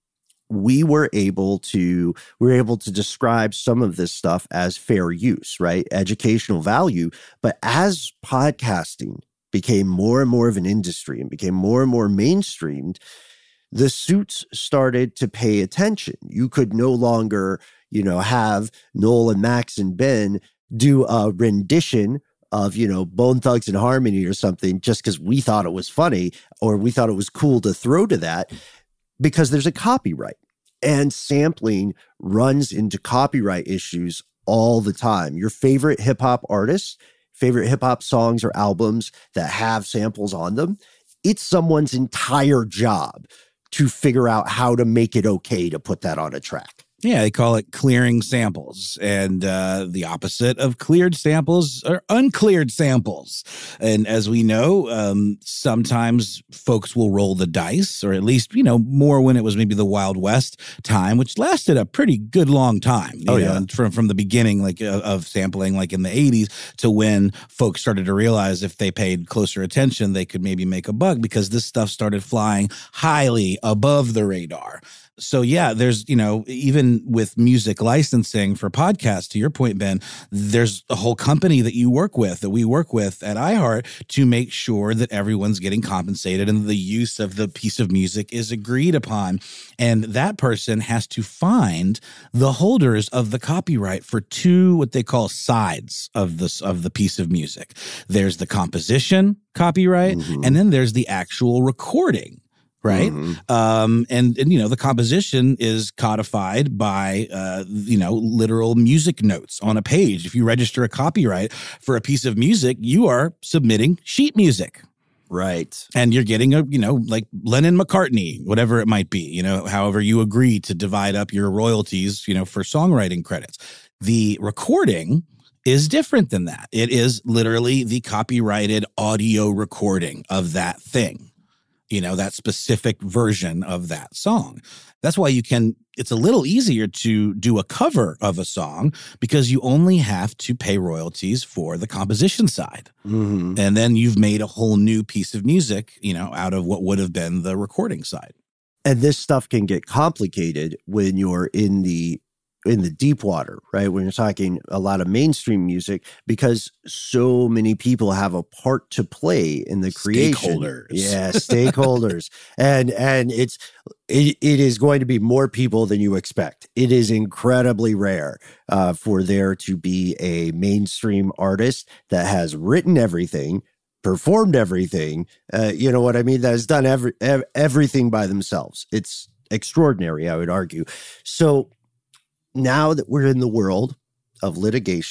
[SPEAKER 2] we were able to we were able to describe some of this stuff as fair use, right? Educational value. But as podcasting became more and more of an industry and became more and more mainstreamed, the suits started to pay attention. You could no longer, you know, have Noel and Max and Ben do a rendition of, you know, Bone Thugs and Harmony or something just because we thought it was funny or we thought it was cool to throw to that, because there's a copyright. And sampling runs into copyright issues all the time. Your favorite hip-hop artists, favorite hip-hop songs or albums that have samples on them, it's someone's entire job to figure out how to make it okay to put that on a track.
[SPEAKER 1] Yeah, they call it clearing samples. And uh, the opposite of cleared samples are uncleared samples. And as we know, um, sometimes folks will roll the dice, or at least, you know, more when it was maybe the Wild West time, which lasted a pretty good long time. You
[SPEAKER 2] oh,
[SPEAKER 1] know,
[SPEAKER 2] yeah.
[SPEAKER 1] From, from the beginning, like uh, of sampling, like in the eighties, to when folks started to realize if they paid closer attention, they could maybe make a buck, because this stuff started flying highly above the radar. So, yeah, there's, you know, even with music licensing for podcasts, to your point, Ben, there's a whole company that you work with, that we work with at iHeart, to make sure that everyone's getting compensated and the use of the piece of music is agreed upon. And that person has to find the holders of the copyright for two, what they call sides of this, of the piece of music. There's the composition copyright, mm-hmm. and then there's the actual recording. Right. Mm-hmm. Um, and, and, you know, the composition is codified by, uh, you know, literal music notes on a page. If you register a copyright for a piece of music, you are submitting sheet music.
[SPEAKER 2] Right.
[SPEAKER 1] And you're getting a, you know, like Lennon McCartney, whatever it might be, you know, however you agree to divide up your royalties, you know, for songwriting credits. The recording is different than that. It is literally the copyrighted audio recording of that thing. You know, that specific version of that song. That's why you can, it's a little easier to do a cover of a song, because you only have to pay royalties for the composition side. Mm-hmm. And then you've made a whole new piece of music, you know, out of what would have been the recording side.
[SPEAKER 2] And this stuff can get complicated when you're in the in the deep water, right? When you're talking a lot of mainstream music, because so many people have a part to play in the creation.
[SPEAKER 1] Stakeholders.
[SPEAKER 2] Yeah, stakeholders. and and it's it, it is going to be more people than you expect. It is incredibly rare uh, for there to be a mainstream artist that has written everything, performed everything, uh, you know what I mean? That has done every, ev- everything by themselves. It's extraordinary, I would argue. So now that we're in the world of litigation,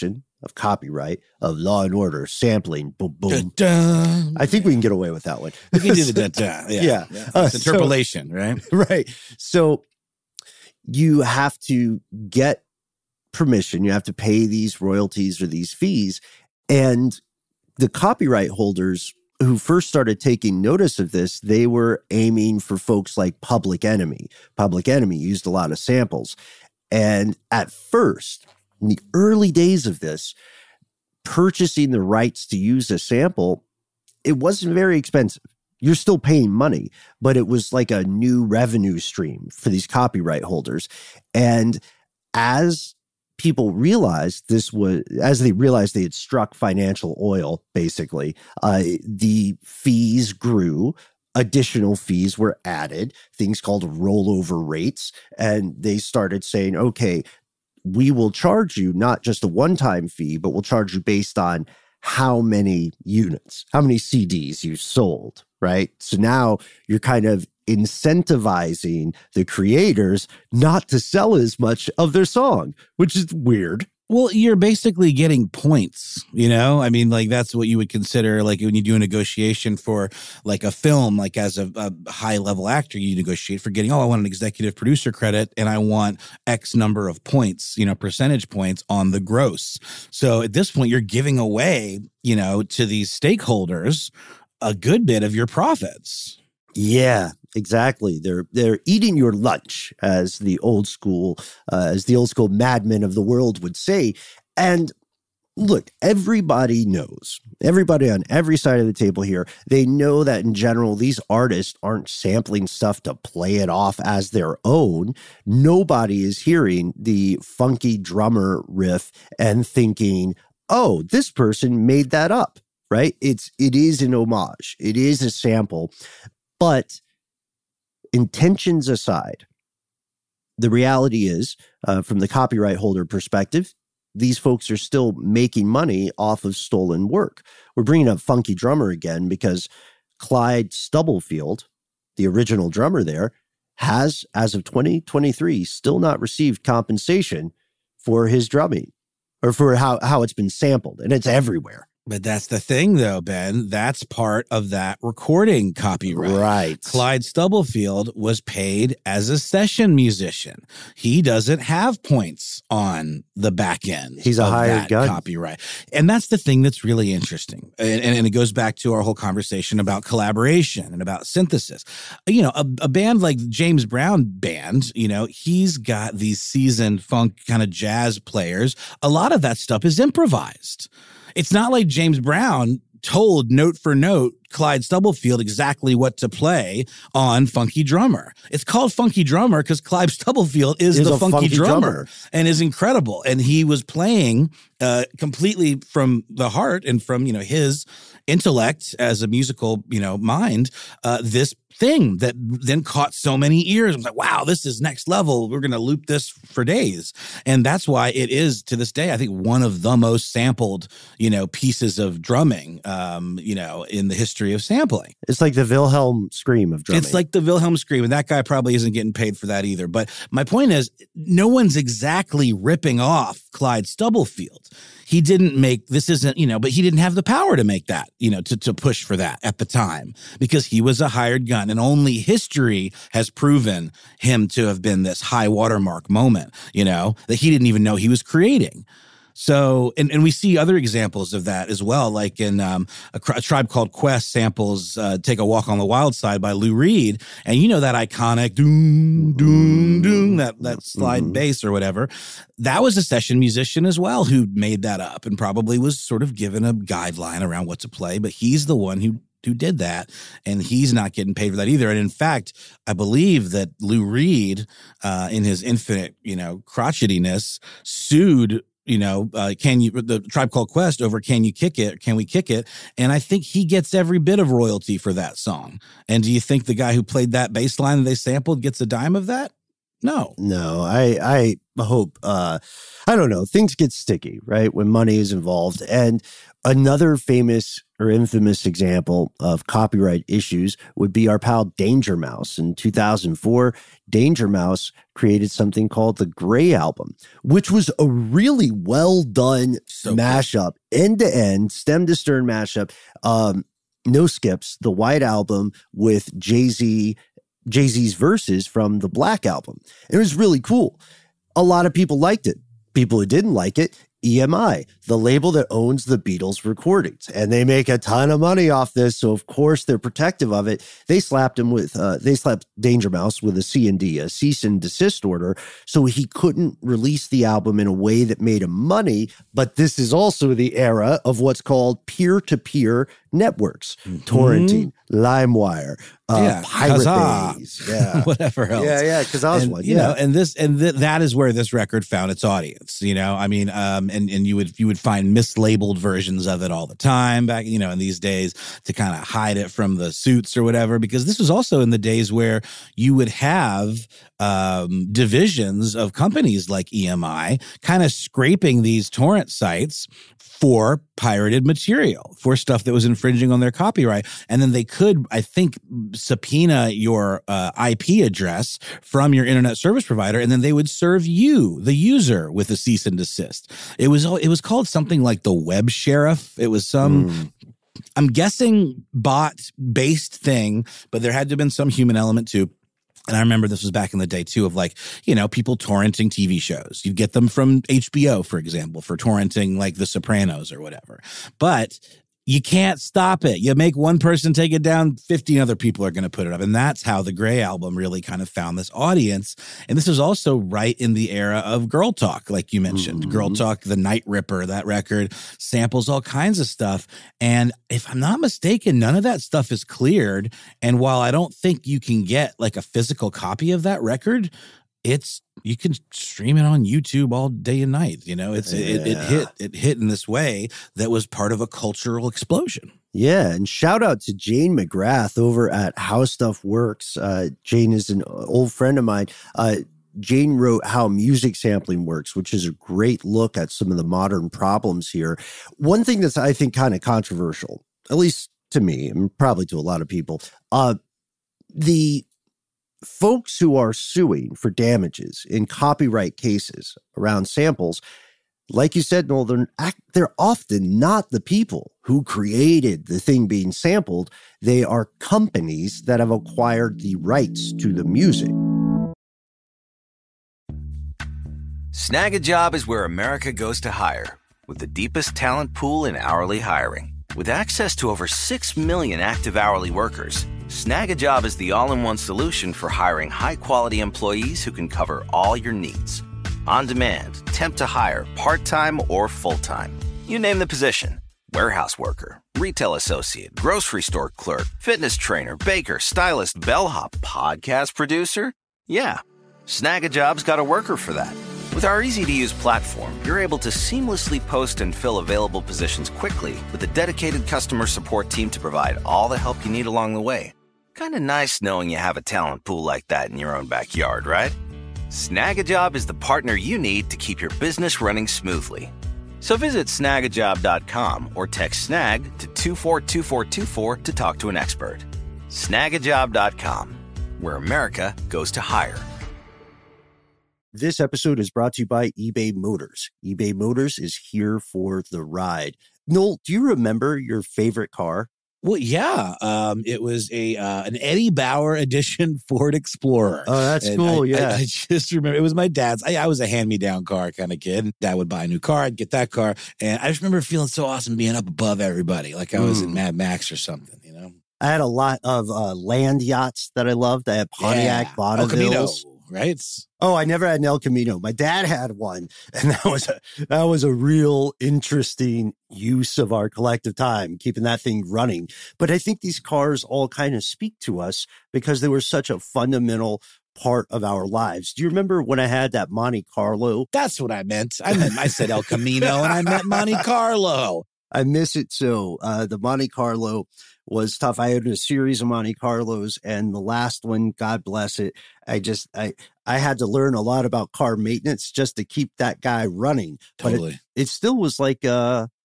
[SPEAKER 2] of copyright of Law and Order sampling. Boom, boom.
[SPEAKER 1] Da-da.
[SPEAKER 2] I think we can get away with that one.
[SPEAKER 1] We can do the da-da. Yeah.
[SPEAKER 2] Yeah.
[SPEAKER 1] yeah.
[SPEAKER 2] Uh,
[SPEAKER 1] It's interpolation,
[SPEAKER 2] so,
[SPEAKER 1] right?
[SPEAKER 2] Right. So you have to get permission. You have to pay these royalties or these fees. And the copyright holders who first started taking notice of this, they were aiming for folks like Public Enemy. Public Enemy used a lot of samples. And at first, in the early days of this, purchasing the rights to use a sample, it wasn't very expensive. You're still paying money, but it was like a new revenue stream for these copyright holders. And as people realized this was, as they realized they had struck financial oil, basically, uh, the fees grew. Additional fees were added, things called rollover rates. And they started saying, okay, we will charge you not just a one-time fee, but we'll charge you based on how many units, how many C Ds you sold, right? So now you're kind of incentivizing the creators not to sell as much of their song, which is weird.
[SPEAKER 1] Well, you're basically getting points, you know? I mean, like, that's what you would consider, like, when you do a negotiation for, like, a film, like, as a, a high-level actor, you negotiate for getting, oh, I want an executive producer credit, and I want X number of points, you know, percentage points on the gross. So at this point, you're giving away, you know, to these stakeholders a good bit of your profits.
[SPEAKER 2] Yeah, exactly. They're they're eating your lunch, as the old school, uh, as the old school madmen of the world would say. And look, everybody knows, everybody on every side of the table here, they know that in general, these artists aren't sampling stuff to play it off as their own. Nobody is hearing the funky drummer riff and thinking, oh, this person made that up, right? It's it is an homage. It is a sample. But intentions aside, the reality is, uh, from the copyright holder perspective, these folks are still making money off of stolen work. We're bringing up Funky Drummer again because Clyde Stubblefield, the original drummer there, has, as of twenty twenty-three, still not received compensation for his drumming or for how, how it's been sampled. And it's everywhere.
[SPEAKER 1] But that's the thing, though, Ben. That's part of that recording copyright.
[SPEAKER 2] Right.
[SPEAKER 1] Clyde Stubblefield was paid as a session musician. He doesn't have points on the back end.
[SPEAKER 2] He's a
[SPEAKER 1] of
[SPEAKER 2] hired
[SPEAKER 1] that
[SPEAKER 2] gun.
[SPEAKER 1] Copyright. And that's the thing that's really interesting. And, and, and it goes back to our whole conversation about collaboration and about synthesis. You know, a, a band like James Brown Band, you know, he's got these seasoned funk kind of jazz players. A lot of that stuff is improvised. It's not like James Brown told note for note Clyde Stubblefield exactly what to play on Funky Drummer. It's called Funky Drummer because Clyde Stubblefield is,
[SPEAKER 2] is
[SPEAKER 1] the
[SPEAKER 2] a
[SPEAKER 1] funky,
[SPEAKER 2] funky
[SPEAKER 1] drummer,
[SPEAKER 2] drummer
[SPEAKER 1] and is incredible. And he was playing uh, completely from the heart and from, you know, his intellect as a musical, you know, mind, uh, this thing that then caught so many ears. I was like, wow, this is next level. We're going to loop this for days. And that's why it is, to this day, I think, one of the most sampled, you know, pieces of drumming, um, you know, in the history of sampling.
[SPEAKER 2] It's like the Wilhelm scream of drumming.
[SPEAKER 1] It's like the Wilhelm scream, and that guy probably isn't getting paid for that either. But my point is, no one's exactly ripping off Clyde Stubblefield. He didn't make, this isn't, you know, but he didn't have the power to make that, you know, to, to push for that at the time because he was a hired gun, and only history has proven him to have been this high watermark moment, you know, that he didn't even know he was creating. So, and, and we see other examples of that as well, like in um, a, a Tribe Called Quest samples uh, Take a Walk on the Wild Side by Lou Reed. And you know that iconic doom, doom, doom, that, that slide mm-hmm. bass or whatever. That was a session musician as well who made that up and probably was sort of given a guideline around what to play. But he's the one who who did that, and he's not getting paid for that either. And in fact, I believe that Lou Reed, uh, in his infinite, you know, crotchetiness, sued you know, uh, can you, the Tribe Called Quest over Can You Kick It? Can We Kick It? And I think he gets every bit of royalty for that song. And do you think the guy who played that bass line that they sampled gets a dime of that? No.
[SPEAKER 2] No, I, I hope, uh, I don't know, things get sticky, right? When money is involved. And another famous or infamous example of copyright issues would be our pal Danger Mouse. In two thousand four, Danger Mouse created something called the Grey Album, which was a really well done
[SPEAKER 1] So
[SPEAKER 2] mashup, end to end, stem to stern mashup. Um, no skips. The White Album with Jay-Z, Jay-Z's verses from the Black Album. It was really cool. A lot of people liked it. People who didn't like it, E M I, the label that owns the Beatles recordings, and they make a ton of money off this. So of course they're protective of it. They slapped him with, uh, they slapped Danger Mouse with a C and D, a cease and desist order, so he couldn't release the album in a way that made him money. But this is also the era of what's called peer-to-peer networks, mm-hmm. torrenting, LimeWire, uh,
[SPEAKER 1] yeah,
[SPEAKER 2] Pirate
[SPEAKER 1] Kazaa,
[SPEAKER 2] Bays, yeah,
[SPEAKER 1] whatever else.
[SPEAKER 2] Yeah, yeah, Kazaa's
[SPEAKER 1] and,
[SPEAKER 2] one.
[SPEAKER 1] You
[SPEAKER 2] yeah.
[SPEAKER 1] know, and this and th- that is where this record found its audience. You know, I mean, um, and and you would you would find mislabeled versions of it all the time back, you know, in these days to kind of hide it from the suits or whatever. Because this was also in the days where you would have um, divisions of companies like E M I kind of scraping these torrent sites for pirated material, for stuff that was infringing on their copyright. And then they could, I think, subpoena your uh, I P address from your internet service provider, and then they would serve you, the user, with a cease and desist. It was it was called something like the Web Sheriff. It was some... Mm. I'm guessing bot-based thing, but there had to have been some human element too. And I remember this was back in the day, too, of like, you know, people torrenting T V shows. You'd get them from H B O, for example, for torrenting like The Sopranos or whatever. But you can't stop it. You make one person take it down, fifteen other people are going to put it up. And that's how the Grey Album really kind of found this audience. And this is also right in the era of Girl Talk, like you mentioned. Mm-hmm. Girl Talk, The Night Ripper, that record samples all kinds of stuff. And if I'm not mistaken, none of that stuff is cleared. And while I don't think you can get like a physical copy of that record, it's you can stream it on YouTube all day and night. You know, it's yeah. it, it hit it hit in this way that was part of a cultural explosion.
[SPEAKER 2] Yeah, and shout out to Jane McGrath over at How Stuff Works. Uh, Jane is an old friend of mine. Uh, Jane wrote How Music Sampling Works, which is a great look at some of the modern problems here. One thing that's, I think, kind of controversial, at least to me, and probably to a lot of people, uh, the folks who are suing for damages in copyright cases around samples, like you said, Noel, they're, they're often not the people who created the thing being sampled. They are companies that have acquired the rights to the music.
[SPEAKER 4] Snag a Job is where America goes to hire, with the deepest talent pool in hourly hiring. With access to over six million active hourly workers, Snag a Job is the all-in-one solution for hiring high-quality employees who can cover all your needs. On demand, temp to hire, part-time or full-time. You name the position. Warehouse worker, retail associate, grocery store clerk, fitness trainer, baker, stylist, bellhop, podcast producer. Yeah, Snag a Job's got a worker for that. With our easy-to-use platform, you're able to seamlessly post and fill available positions quickly with a dedicated customer support team to provide all the help you need along the way. Kind of nice knowing you have a talent pool like that in your own backyard, right? Snag a Job is the partner you need to keep your business running smoothly. So visit snag a job dot com or text SNAG to two four two four two four to talk to an expert. snag a job dot com, where America goes to hire.
[SPEAKER 2] This episode is brought to you by eBay Motors. eBay Motors is here for the ride. Noel, do you remember your favorite car?
[SPEAKER 1] Well, yeah, um, it was a uh, an Eddie Bauer edition Ford Explorer.
[SPEAKER 2] Oh, that's
[SPEAKER 1] and
[SPEAKER 2] cool.
[SPEAKER 1] I,
[SPEAKER 2] yeah,
[SPEAKER 1] I, I just remember it was my dad's. I, I was a hand-me-down car kind of kid. Dad would buy a new car, I'd get that car, and I just remember feeling so awesome being up above everybody, like I was mm. in Mad Max or something. You know,
[SPEAKER 2] I had a lot of uh, land yachts that I loved. I had Pontiac
[SPEAKER 1] yeah.
[SPEAKER 2] Bonnevilles.
[SPEAKER 1] Right?
[SPEAKER 2] Oh, I never had an El Camino. My dad had one, and that was a that was a real interesting use of our collective time, keeping that thing running. But I think these cars all kind of speak to us because they were such a fundamental part of our lives. Do you remember when I had that Monte Carlo?
[SPEAKER 1] That's what I meant. I meant I said El Camino, and I meant Monte Carlo.
[SPEAKER 2] I miss it so. Uh, the Monte Carlo was tough. I had a series of Monte Carlos, and the last one, God bless it, I just I I had to learn a lot about car maintenance just to keep that guy running.
[SPEAKER 1] Totally.
[SPEAKER 2] But it, it still was like a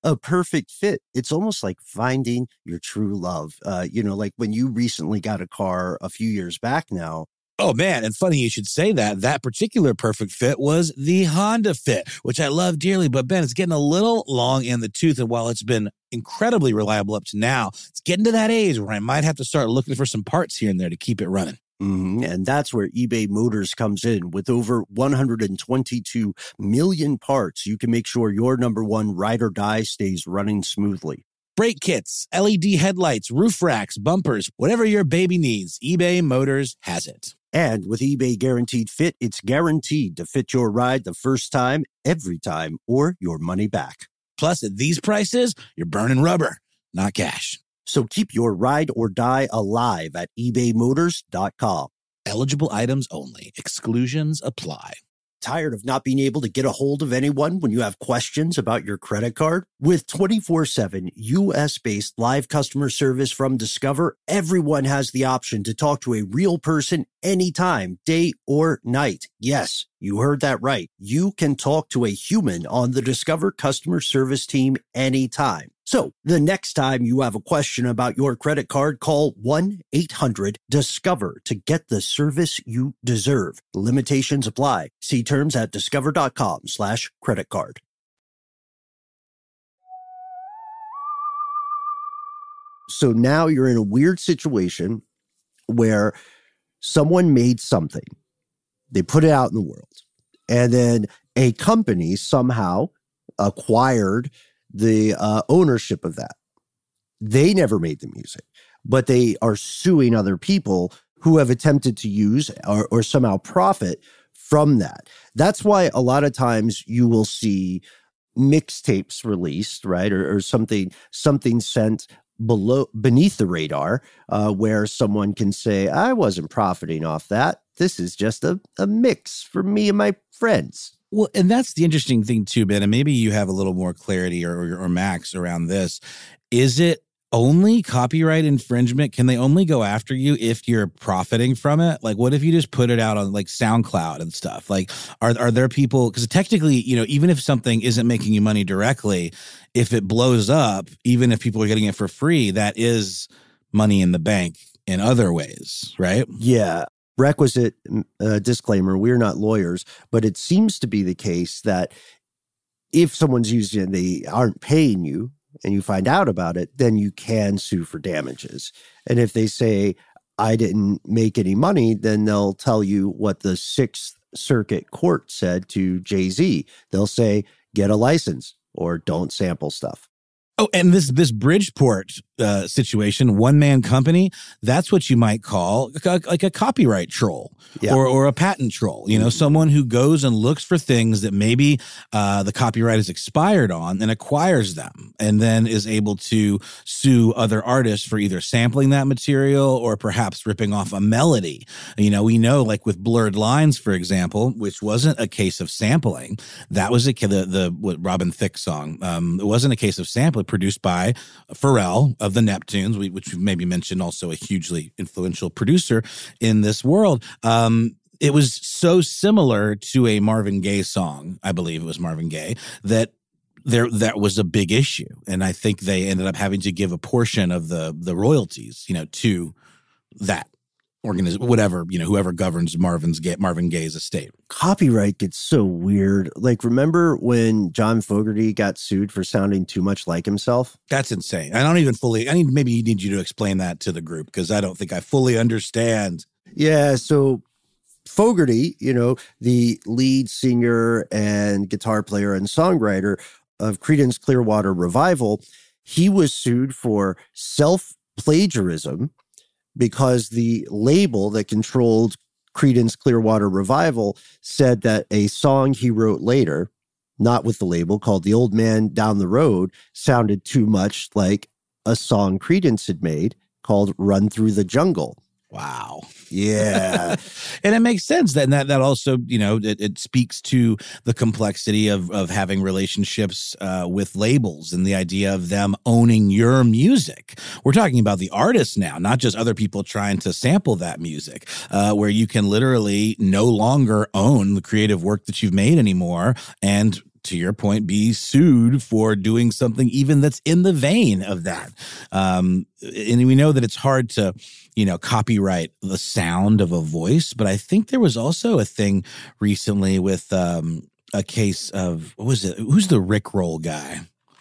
[SPEAKER 2] a perfect fit. It's almost like finding your true love. Uh, you know, like when you recently got a car a few years back now.
[SPEAKER 1] Oh, man. And funny you should say that. That particular perfect fit was the Honda Fit, which I love dearly. But, Ben, it's getting a little long in the tooth. And while it's been incredibly reliable up to now, it's getting to that age where I might have to start looking for some parts here and there to keep it running.
[SPEAKER 2] Mm-hmm. And that's where eBay Motors comes in. With over one hundred twenty-two million parts, you can make sure your number one ride or die stays running smoothly.
[SPEAKER 1] Brake kits, L E D headlights, roof racks, bumpers, whatever your baby needs, eBay Motors has it.
[SPEAKER 2] And with eBay Guaranteed Fit, it's guaranteed to fit your ride the first time, every time, or your money back.
[SPEAKER 1] Plus, at these prices, you're burning rubber, not cash.
[SPEAKER 2] So keep your ride or die alive at ebay motors dot com.
[SPEAKER 1] Eligible items only. Exclusions apply.
[SPEAKER 2] Tired of not being able to get a hold of anyone when you have questions about your credit card? With twenty-four seven U S-based live customer service from Discover, everyone has the option to talk to a real person anytime, day or night. Yes, you heard that right. You can talk to a human on the Discover customer service team anytime. So the next time you have a question about your credit card, call one eight hundred discover to get the service you deserve. Limitations apply. See terms at discover.com slash credit card. So now you're in a weird situation where someone made something. They put it out in the world. And then a company somehow acquired the uh, ownership of that. They never made the music, but they are suing other people who have attempted to use or, or somehow profit from that. That's why a lot of times you will see mixtapes released, right? Or, or something, something sent below, beneath the radar, uh, where someone can say, I wasn't profiting off that. This is just a, a mix for me and my friends.
[SPEAKER 1] Well, and that's the interesting thing too, Ben, and maybe you have a little more clarity or, or, or Max around this. Is it only copyright infringement? Can they only go after you if you're profiting from it? Like, what if you just put it out on like SoundCloud and stuff? Like, are are there people, because technically, you know, even if something isn't making you money directly, if it blows up, even if people are getting it for free, that is money in the bank in other ways, right?
[SPEAKER 2] Yeah. Requisite uh, disclaimer, we're not lawyers, but it seems to be the case that if someone's using it and they aren't paying you and you find out about it, then you can sue for damages. And if they say, I didn't make any money, then they'll tell you what the Sixth Circuit Court said to Jay-Z. They'll say, get a license or don't sample stuff.
[SPEAKER 1] Oh, and this this Bridgeport uh, situation, one-man company, that's what you might call a, like a copyright troll yeah. or, or a patent troll, you know, mm-hmm. someone who goes and looks for things that maybe uh, the copyright is expired on and acquires them and then is able to sue other artists for either sampling that material or perhaps ripping off a melody. You know, we know like with Blurred Lines, for example, which wasn't a case of sampling. That was a the, the what, Robin Thicke song. Um, it wasn't a case of sampling. Produced by Pharrell of the Neptunes, which we maybe mentioned, also a hugely influential producer in this world. Um, it was so similar to a Marvin Gaye song, I believe it was Marvin Gaye, that there that was a big issue. And I think they ended up having to give a portion of the the royalties, you know, to that organization, whatever, you know, whoever governs Marvin's Gaye, Marvin Gaye's estate.
[SPEAKER 2] Copyright gets so weird. Like, remember when John Fogerty got sued for sounding too much like himself?
[SPEAKER 1] That's insane. I don't even fully, I need, maybe you need you to explain that to the group because I don't think I fully understand.
[SPEAKER 2] Yeah. So Fogerty, you know, the lead singer and guitar player and songwriter of Creedence Clearwater Revival, he was sued for self-plagiarism because the label that controlled Creedence Clearwater Revival said that a song he wrote later, not with the label, called The Old Man Down the Road, sounded too much like a song Creedence had made called Run Through the Jungle.
[SPEAKER 1] Wow.
[SPEAKER 2] Yeah.
[SPEAKER 1] And it makes sense that, and that that also, you know, it, it speaks to the complexity of of having relationships uh, with labels and the idea of them owning your music. We're talking about the artist now, not just other people trying to sample that music, uh, where you can literally no longer own the creative work that you've made anymore and to your point, be sued for doing something even that's in the vein of that. Um, and we know that it's hard to, you know, copyright the sound of a voice, but I think there was also a thing recently with um, a case of, what was it? Who's the Rickroll guy?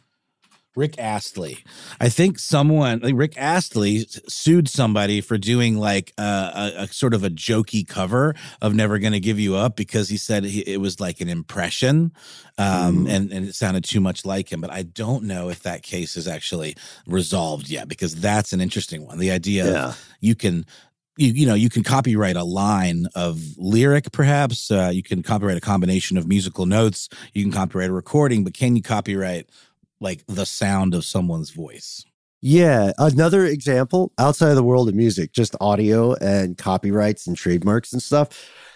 [SPEAKER 1] Rick Astley. I think someone, like Rick Astley, sued somebody for doing like a, a, a sort of a jokey cover of Never Gonna Give You Up because he said he, it was like an impression um, mm. and, and it sounded too much like him. But I don't know if that case is actually resolved yet because that's an interesting one. The idea yeah. of you can You, you know, you can copyright a line of lyric, perhaps. Uh, you can copyright a combination of musical notes. You can copyright a recording, but can you copyright like the sound of someone's voice?
[SPEAKER 2] Yeah. Another example outside of the world of music, just audio and copyrights and trademarks and stuff.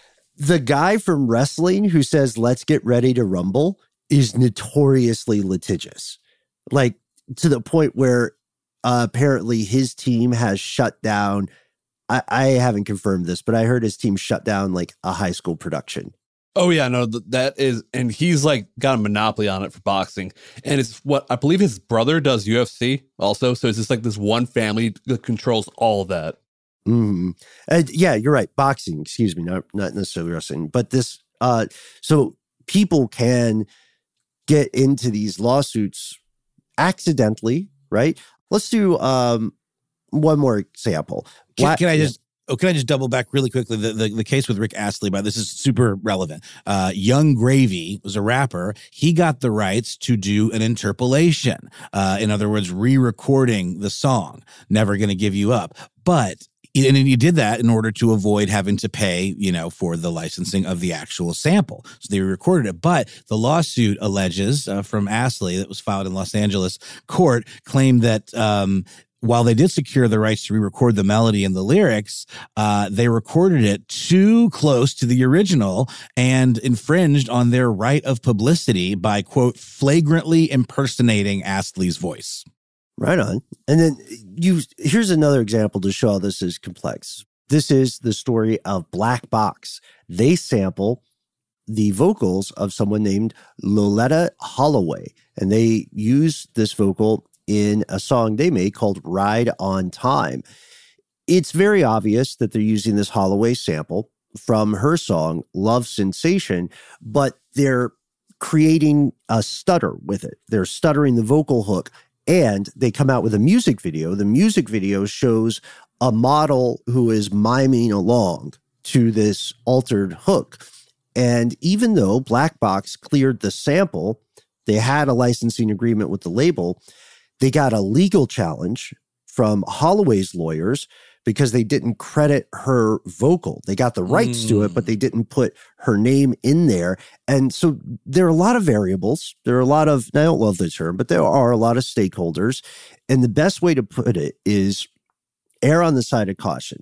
[SPEAKER 2] The guy from wrestling who says, "Let's get ready to rumble," is notoriously litigious. Like to the point where uh, apparently his team has shut down. I, I haven't confirmed this, but I heard his team shut down like a high school production.
[SPEAKER 5] Oh, yeah, no, that is, and he's like got a monopoly on it for boxing. And it's what I believe his brother does U F C also. So it's just like this one family that controls all of that.
[SPEAKER 2] Mm. And yeah, you're right. Boxing, excuse me, not, not necessarily wrestling. But this, uh, so people can get into these lawsuits accidentally, right? Let's do um, one more example.
[SPEAKER 1] Can, can I just... Oh, can I just double back really quickly? The, the, the case with Rick Astley, but this is super relevant. Uh, Young Gravy was a rapper. He got the rights to do an interpolation. Uh, in other words, re-recording the song, Never Gonna Give You Up. But, and he did that in order to avoid having to pay, you know, for the licensing of the actual sample. So they recorded it. But the lawsuit alleges uh, from Astley that was filed in Los Angeles court claimed that, um, while they did secure the rights to re-record the melody and the lyrics, uh, they recorded it too close to the original and infringed on their right of publicity by, quote, flagrantly impersonating Astley's voice.
[SPEAKER 2] Right on. And then you here's another example to show how this is complex. This is the story of Black Box. They sample the vocals of someone named Loleatta Holloway, and they use this vocal in a song they made called Ride on Time. It's very obvious that they're using this Holloway sample from her song, Love Sensation, but they're creating a stutter with it. They're stuttering the vocal hook, and they come out with a music video. The music video shows a model who is miming along to this altered hook. And even though Black Box cleared the sample, they had a licensing agreement with the label, they got a legal challenge from Holloway's lawyers because they didn't credit her vocal. They got the rights mm. to it, but they didn't put her name in there. And so there are a lot of variables. There are a lot of, I don't love the term, but there are a lot of stakeholders. And the best way to put it is err on the side of caution.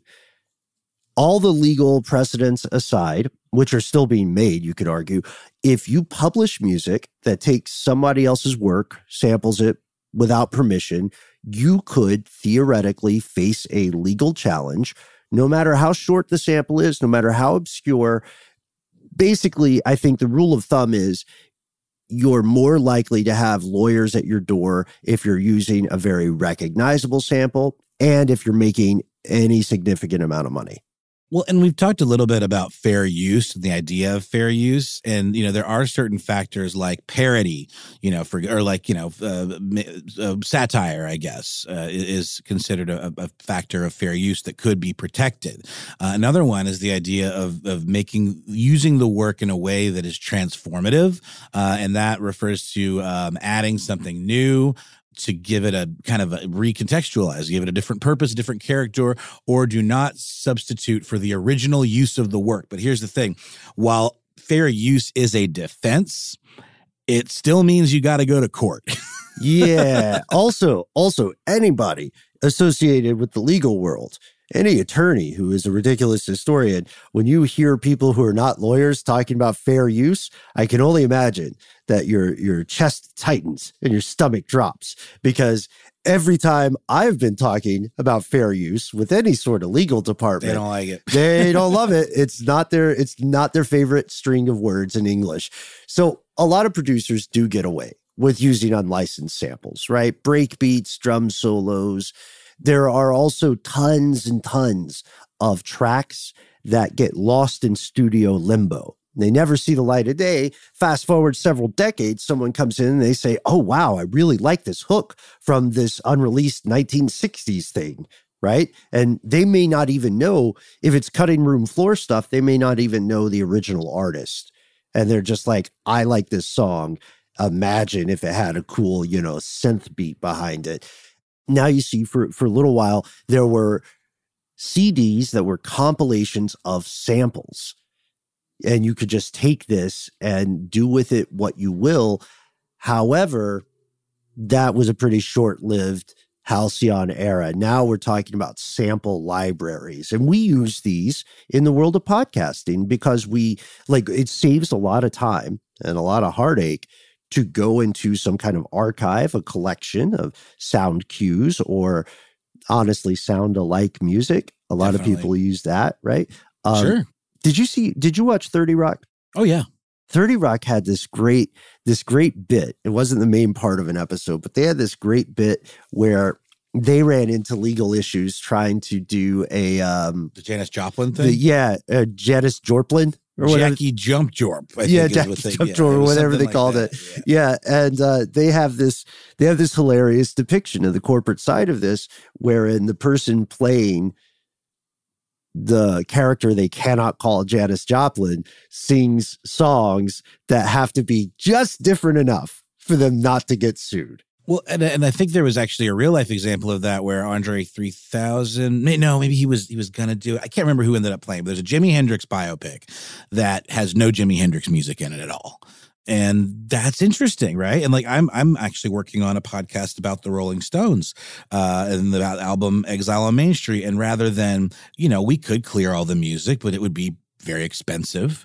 [SPEAKER 2] All the legal precedents aside, which are still being made, you could argue, if you publish music that takes somebody else's work, samples it, without permission, you could theoretically face a legal challenge, no matter how short the sample is, no matter how obscure. Basically, I think the rule of thumb is you're more likely to have lawyers at your door if you're using a very recognizable sample and if you're making any significant amount of money.
[SPEAKER 1] Well, and we've talked a little bit about fair use and the idea of fair use. And, you know, there are certain factors like parody, you know, for, or like, you know, uh, uh, satire, I guess, uh, is considered a, a factor of fair use that could be protected. Uh, another one is the idea of, of making, using the work in a way that is transformative. Uh, and that refers to um, adding something new, to give it a kind of a recontextualize, give it a different purpose, a different character, or do not substitute for the original use of the work. But here's the thing. While fair use is a defense, it still means you got to go to court.
[SPEAKER 2] Yeah. Also, also anybody associated with the legal world, any attorney who is a ridiculous historian, when you hear people who are not lawyers talking about fair use, I can only imagine that your your chest tightens and your stomach drops, because every time I've been talking about fair use with any sort of legal department,
[SPEAKER 1] They don't like it.
[SPEAKER 2] they don't love it. It's not their it's not their favorite string of words in English. So a lot of producers do get away with using unlicensed samples, right? Break beats, drum solos. There are also tons and tons of tracks that get lost in studio limbo. They never see the light of day. Fast forward several decades, someone comes in and they say, oh, wow, I really like this hook from this unreleased nineteen sixties thing, right? And they may not even know, if it's cutting room floor stuff, they may not even know the original artist. And they're just like, I like this song. Imagine if it had a cool, you know, synth beat behind it. Now you see, for, for a little while, there were C Ds that were compilations of samples. And you could just take this and do with it what you will. However, that was a pretty short-lived halcyon era. Now we're talking about sample libraries. And we use these in the world of podcasting because we, like, it saves a lot of time and a lot of heartache to go into some kind of archive, a collection of sound cues, or honestly sound-alike music. A lot
[SPEAKER 1] Definitely.
[SPEAKER 2] of people use that, right? Um,
[SPEAKER 1] Sure.
[SPEAKER 2] Did you see, did you watch thirty Rock?
[SPEAKER 1] Oh, yeah.
[SPEAKER 2] thirty Rock had this great, this great bit. It wasn't the main part of an episode, but they had this great bit where they ran into legal issues trying to do a, um,
[SPEAKER 1] The Janis Joplin thing?
[SPEAKER 2] the, yeah, uh, Janis Joplin or whatever.
[SPEAKER 1] Jackie Jump Jorp. I
[SPEAKER 2] Yeah,
[SPEAKER 1] think
[SPEAKER 2] Jackie
[SPEAKER 1] is what they,
[SPEAKER 2] Jump
[SPEAKER 1] yeah,
[SPEAKER 2] Jorp,
[SPEAKER 1] it
[SPEAKER 2] or
[SPEAKER 1] was
[SPEAKER 2] whatever
[SPEAKER 1] something
[SPEAKER 2] they
[SPEAKER 1] like
[SPEAKER 2] called
[SPEAKER 1] that,
[SPEAKER 2] it.
[SPEAKER 1] yeah.
[SPEAKER 2] Yeah, and uh, they have this they have this hilarious depiction of the corporate side of this, wherein the person playing the character they cannot call Janis Joplin sings songs that have to be just different enough for them not to get sued.
[SPEAKER 1] Well, and, and I think there was actually a real life example of that where Andre three thousand, no, maybe he was he was going to do it. I can't remember who ended up playing, but there's a Jimi Hendrix biopic that has no Jimi Hendrix music in it at all. And that's interesting, right? And like I'm I'm actually working on a podcast about the Rolling Stones uh, and the album Exile on Main Street. And rather than, you know, we could clear all the music, but it would be very expensive.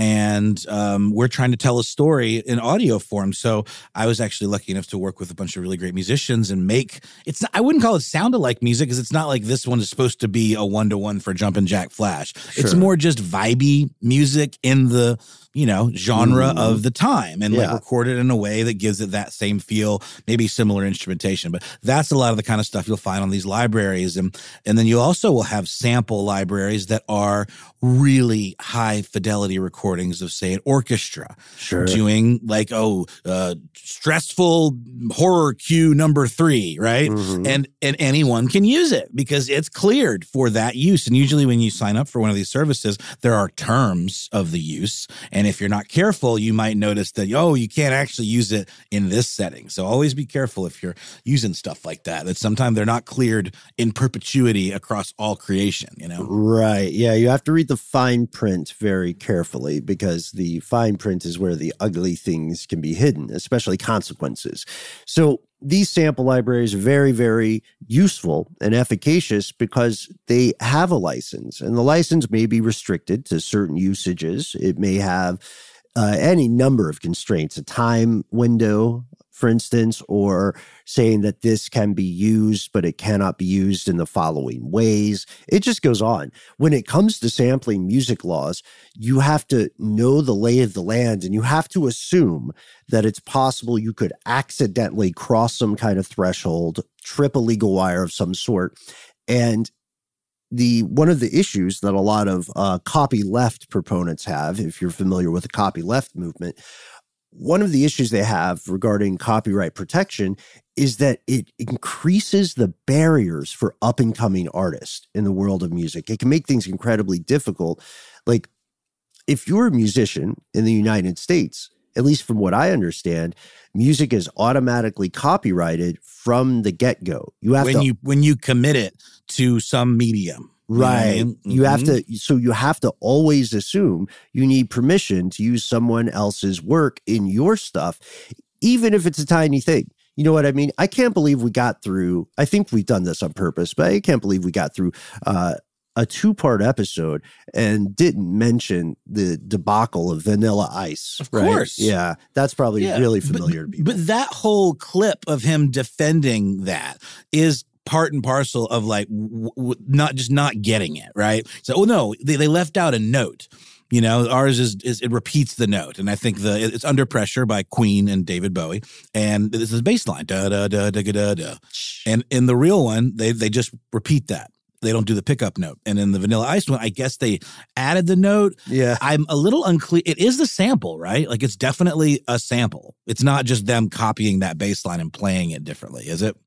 [SPEAKER 1] And um, we're trying to tell a story in audio form. So I was actually lucky enough to work with a bunch of really great musicians and make, it's not, I wouldn't call it sound-alike music because it's not like this one is supposed to be a one-to-one for Jumpin' Jack Flash.
[SPEAKER 2] Sure.
[SPEAKER 1] It's more just vibey music in the, you know, genre
[SPEAKER 2] Mm.
[SPEAKER 1] of the time and
[SPEAKER 2] Yeah.
[SPEAKER 1] like recorded in a way that gives it that same feel, maybe similar instrumentation. But that's a lot of the kind of stuff you'll find on these libraries. And, and then you also will have sample libraries that are really high fidelity recordings of, say, an orchestra
[SPEAKER 2] Sure.
[SPEAKER 1] doing like, oh, uh, stressful horror cue number three, right?
[SPEAKER 2] Mhm.
[SPEAKER 1] And and anyone can use it because it's cleared for that use. And usually when you sign up for one of these services, there are terms of the use. And if you're not careful, you might notice that, oh, you can't actually use it in this setting. So always be careful if you're using stuff like that, that sometimes they're not cleared in perpetuity across all creation, you know?
[SPEAKER 2] Right. Yeah, you have to read the fine print very carefully because the fine print is where the ugly things can be hidden, especially consequences. So these sample libraries are very, very useful and efficacious because they have a license, and the license may be restricted to certain usages. It may have uh, any number of constraints, a time window, for instance, or saying that this can be used, but it cannot be used in the following ways. It just goes on. When it comes to sampling music laws, you have to know the lay of the land, and you have to assume that it's possible you could accidentally cross some kind of threshold, trip a legal wire of some sort. And the one of the issues that a lot of uh, copyleft proponents have, if you're familiar with the copyleft movement, one of the issues they have regarding copyright protection is that it increases the barriers for up-and-coming artists in the world of music. It can make things incredibly difficult. Like, if you're a musician in the United States, at least from what I understand, music is automatically copyrighted from the get-go. You have
[SPEAKER 1] when
[SPEAKER 2] to
[SPEAKER 1] you when you commit it to some medium.
[SPEAKER 2] Right.
[SPEAKER 1] You know what I mean?
[SPEAKER 2] You have
[SPEAKER 1] Mhm.
[SPEAKER 2] to, so you have to always assume you need permission to use someone else's work in your stuff, even if it's a tiny thing. You know what I mean? I can't believe we got through, I think we've done this on purpose, but I can't believe we got through uh, a two-part episode and didn't mention the debacle of Vanilla Ice.
[SPEAKER 1] Of
[SPEAKER 2] right?
[SPEAKER 1] course.
[SPEAKER 2] Yeah, that's probably
[SPEAKER 1] Yeah,
[SPEAKER 2] really
[SPEAKER 1] but-
[SPEAKER 2] familiar to people.
[SPEAKER 1] But that whole clip of him defending that is part and parcel of like w- w- not just not getting it, right? So, oh no, they, they left out a note. You know, ours is, is it repeats the note, and I think the it's Under Pressure by Queen and David Bowie, and this is bass line da da da da da da, and in the real one they they just repeat that. They don't do the pickup note, and in the Vanilla Ice one, I guess they added the note.
[SPEAKER 2] Yeah.
[SPEAKER 1] I'm a little unclear. It is the sample, right? Like it's definitely a sample. It's not just them copying that bass line and playing it differently, is it?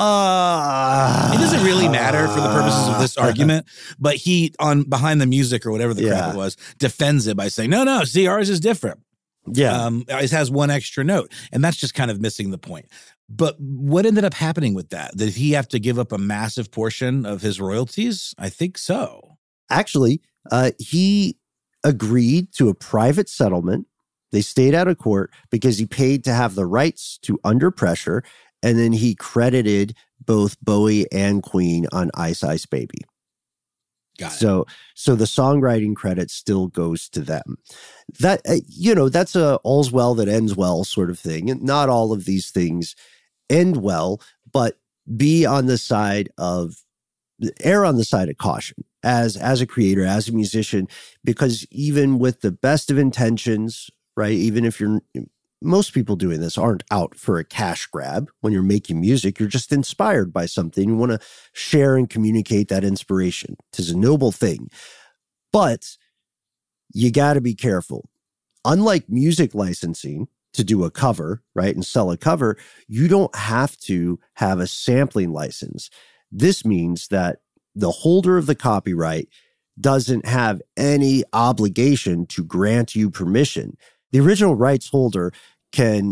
[SPEAKER 2] Uh,
[SPEAKER 1] It doesn't really matter for the purposes of this argument, but he, on Behind the Music or whatever the crap
[SPEAKER 2] Yeah.
[SPEAKER 1] it was, defends it by saying, no, no, see, ours is different.
[SPEAKER 2] Yeah.
[SPEAKER 1] Um, it has one extra note, and that's just kind of missing the point. But what ended up happening with that? Did he have to give up a massive portion of his royalties? I think so.
[SPEAKER 2] Actually, uh, he agreed to a private settlement. They stayed out of court because he paid to have the rights to Under Pressure, and then he credited both Bowie and Queen on Ice Ice Baby.
[SPEAKER 1] Got it.
[SPEAKER 2] So, so the songwriting credit still goes to them. That, uh, you know, that's a all's well that ends well sort of thing. And not all of these things end well, but be on the side of, err on the side of caution as, as a creator, as a musician, because even with the best of intentions, right, even if you're, most people doing this aren't out for a cash grab. When you're making music, you're just inspired by something. You want to share and communicate that inspiration. It is a noble thing. But you got to be careful. Unlike music licensing to do a cover, right, and sell a cover, you don't have to have a sampling license. This means that the holder of the copyright doesn't have any obligation to grant you permission. The original rights holder can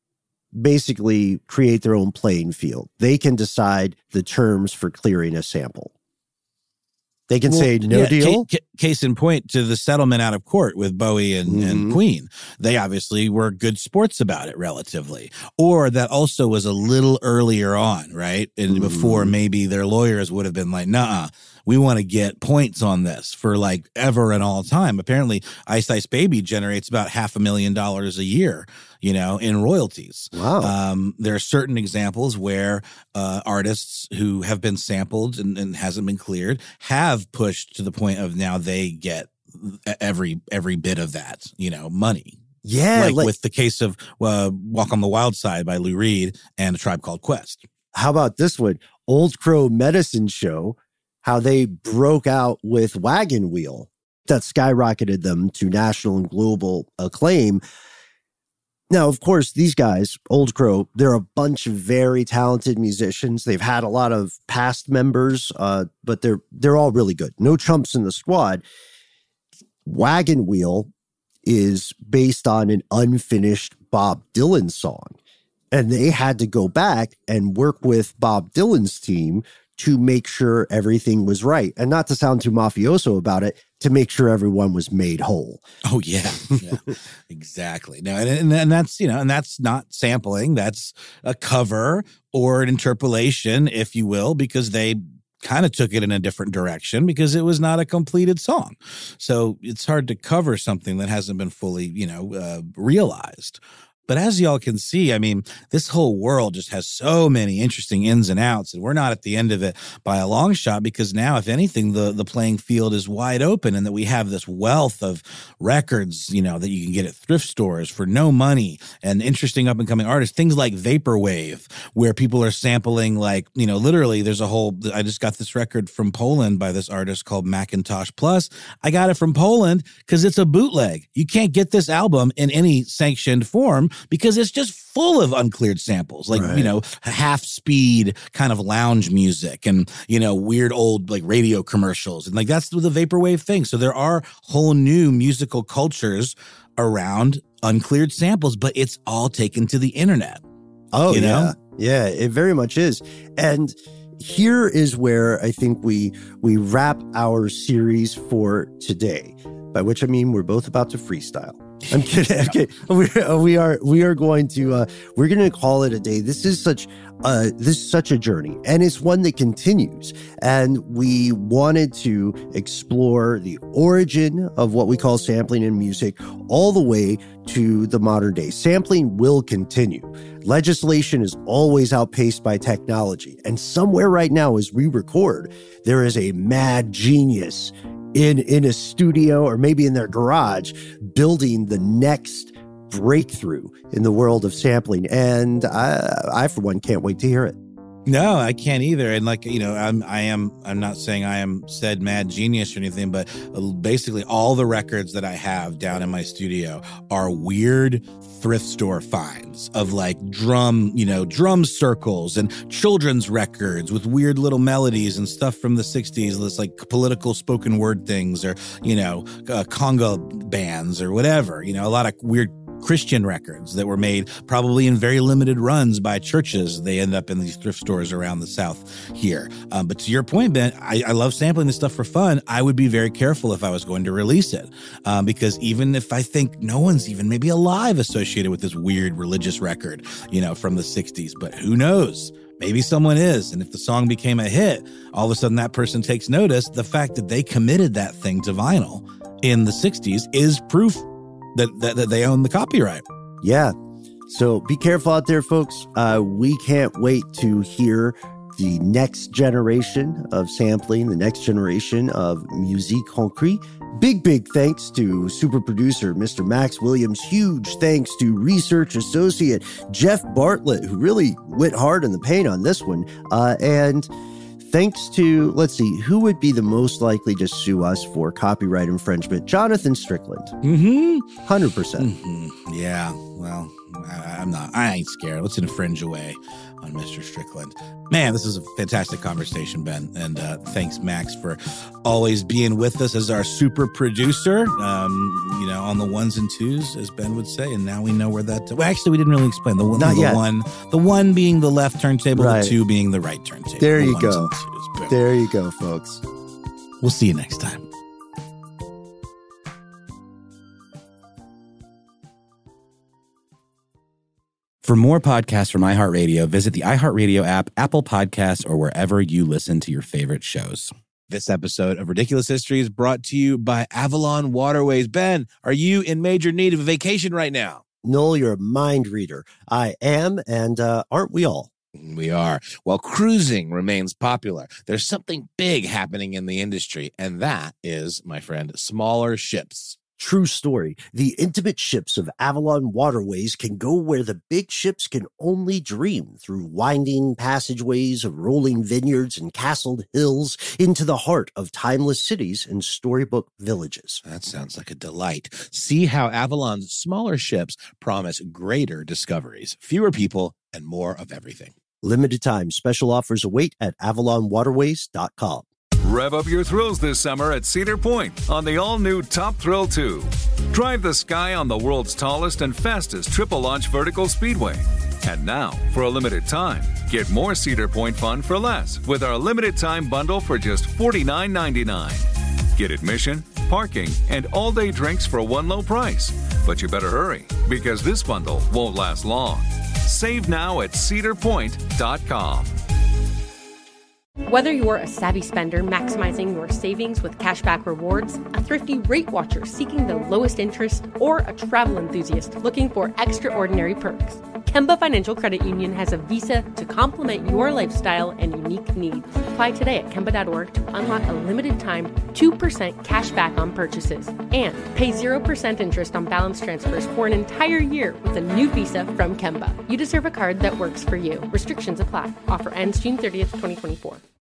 [SPEAKER 2] basically create their own playing field. They can decide the terms for clearing a sample. They can
[SPEAKER 1] Well,
[SPEAKER 2] say no
[SPEAKER 1] yeah,
[SPEAKER 2] deal.
[SPEAKER 1] ca- ca- case in point to the settlement out of court with Bowie and, and
[SPEAKER 2] Mhm.
[SPEAKER 1] Queen. They obviously were good sports about it relatively. Or that also was a little earlier on, right? And
[SPEAKER 2] Mhm.
[SPEAKER 1] before maybe their lawyers would have been like, nah, we want to get points on this for like ever and all time. Apparently, Ice Ice Baby generates about half a million dollars a year, you know, in royalties.
[SPEAKER 2] Wow.
[SPEAKER 1] Um, there are certain examples where uh, artists who have been sampled and, and hasn't been cleared have pushed to the point of now they get every every bit of that, you know, money.
[SPEAKER 2] yeah.
[SPEAKER 1] like,
[SPEAKER 2] like-
[SPEAKER 1] with the case of uh, Walk on the Wild Side by Lou Reed and A Tribe Called Quest.
[SPEAKER 2] how about this one? Old Crow Medicine Show, how they broke out with Wagon Wheel. That skyrocketed them to national and global acclaim. Now, of course, these guys, Old Crow, they're a bunch of very talented musicians. They've had a lot of past members, uh, but they're they're all really good. No chumps in the squad. Wagon Wheel is based on an unfinished Bob Dylan song. And they had to go back and work with Bob Dylan's team to make sure everything was right. And not to sound too mafioso about it, to make sure everyone was made whole.
[SPEAKER 1] Oh yeah, yeah, exactly. No, and, and and that's you know, and that's not sampling. That's a cover or an interpolation, if you will, because they kind of took it in a different direction because it was not a completed song. So it's hard to cover something that hasn't been fully, you know, uh, realized. But as y'all can see, I mean, this whole world just has so many interesting ins and outs, and we're not at the end of it by a long shot because now, if anything, the, the playing field is wide open and that we have this wealth of records, you know, that you can get at thrift stores for no money and interesting up and coming artists, things like Vaporwave, where people are sampling like, you know, literally there's a whole, I just got this record from Poland by this artist called Macintosh Plus. I got it from Poland because it's a bootleg. You can't get this album in any sanctioned form because it's just full of uncleared samples, like,
[SPEAKER 2] Right.
[SPEAKER 1] you know, half speed kind of lounge music and, you know, weird old like radio commercials. And like, that's the Vaporwave thing. So there are whole new musical cultures around uncleared samples, but it's all taken to the internet.
[SPEAKER 2] Oh,
[SPEAKER 1] You know?
[SPEAKER 2] yeah. Yeah, it very much is. And here is where I think we we wrap our series for today, by which I mean we're both about to freestyle. I'm kidding. I'm kidding. We, we are we are going to uh, we're going to call it a day. This is such uh, this is such a journey, and it's one that continues. And we wanted to explore the origin of what we call sampling in music, all the way to the modern day. Sampling will continue. Legislation is always outpaced by technology, and somewhere right now, as we record, there is a mad genius in in a studio or maybe in their garage building the next breakthrough in the world of sampling. And I, I for one, can't wait to hear it.
[SPEAKER 1] No, I can't either. And like, you know, I'm, I am, I'm not saying I am said mad genius or anything, but basically all the records that I have down in my studio are weird thrift store finds of like drum, you know, drum circles and children's records with weird little melodies and stuff from the sixties. This like political spoken word things, or, you know, uh, conga bands or whatever, you know, a lot of weird Christian records that were made probably in very limited runs by churches. They end up in these thrift stores around the South here. Um, but to your point, Ben, I, I love sampling this stuff for fun. I would be very careful if I was going to release it, um, because even if I think no one's even maybe alive associated with this weird religious record, you know, from the sixties, but who knows? Maybe someone is. And if the song became a hit, all of a sudden that person takes notice. The fact that they committed that thing to vinyl in the sixties is proof That, that that they own the copyright.
[SPEAKER 2] Yeah. So be careful out there, folks. Uh, we can't wait to hear the next generation of sampling, the next generation of musique concrete. Big, big thanks to super producer Mister Max Williams. Huge thanks to research associate Jeff Bartlett, who really went hard in the paint on this one. Uh, and thanks to, let's see, who would be the most likely to sue us for copyright infringement? Jonathan Strickland.
[SPEAKER 1] Mm-hmm.
[SPEAKER 2] one hundred percent.
[SPEAKER 1] Mm-hmm. Yeah, well, I, I'm not, I ain't scared. Let's infringe away on Mister Strickland. Man, this is a fantastic conversation, Ben. And uh, thanks, Max, for always being with us as our super producer, um, you know, on the ones and twos, as Ben would say. And now we know where that, well, actually, we didn't really explain. The one,
[SPEAKER 2] Not
[SPEAKER 1] the
[SPEAKER 2] yet.
[SPEAKER 1] one, the one being the left turntable,
[SPEAKER 2] Right.
[SPEAKER 1] the two being the right turntable.
[SPEAKER 2] There
[SPEAKER 1] The
[SPEAKER 2] you
[SPEAKER 1] ones
[SPEAKER 2] go.
[SPEAKER 1] and twos. Boom.
[SPEAKER 2] There you go, folks.
[SPEAKER 1] We'll see you next time. For more podcasts from iHeartRadio, visit the iHeartRadio app, Apple Podcasts, or wherever you listen to your favorite shows. This episode of Ridiculous History is brought to you by Avalon Waterways. Ben, are you in major need of a vacation right now?
[SPEAKER 2] Noel, you're a mind reader. I am, and uh, aren't we all?
[SPEAKER 1] We are. While cruising remains popular, there's something big happening in the industry, and that is, my friend, smaller ships.
[SPEAKER 2] True story. The intimate ships of Avalon Waterways can go where the big ships can only dream, through winding passageways of rolling vineyards and castled hills into the heart of timeless cities and storybook villages.
[SPEAKER 1] That sounds like a delight. See how Avalon's smaller ships promise greater discoveries, fewer people, and more of everything.
[SPEAKER 2] Limited time special offers await at avalon waterways dot com.
[SPEAKER 6] Rev up your thrills this summer at Cedar Point on the all-new Top Thrill two. Drive the sky on the world's tallest and fastest triple-launch vertical speedway. And now, for a limited time, get more Cedar Point fun for less with our limited-time bundle for just forty-nine ninety-nine. Get admission, parking, and all-day drinks for one low price. But you better hurry, because this bundle won't last long. Save now at cedar point dot com.
[SPEAKER 7] Whether you're a savvy spender maximizing your savings with cashback rewards, a thrifty rate watcher seeking the lowest interest, or a travel enthusiast looking for extraordinary perks, Kemba Financial Credit Union has a visa to complement your lifestyle and unique needs. Apply today at kemba dot org to unlock a limited-time two percent cash back on purchases and pay zero percent interest on balance transfers for an entire year with a new visa from Kemba. You deserve a card that works for you. Restrictions apply. Offer ends June thirtieth, twenty twenty-four.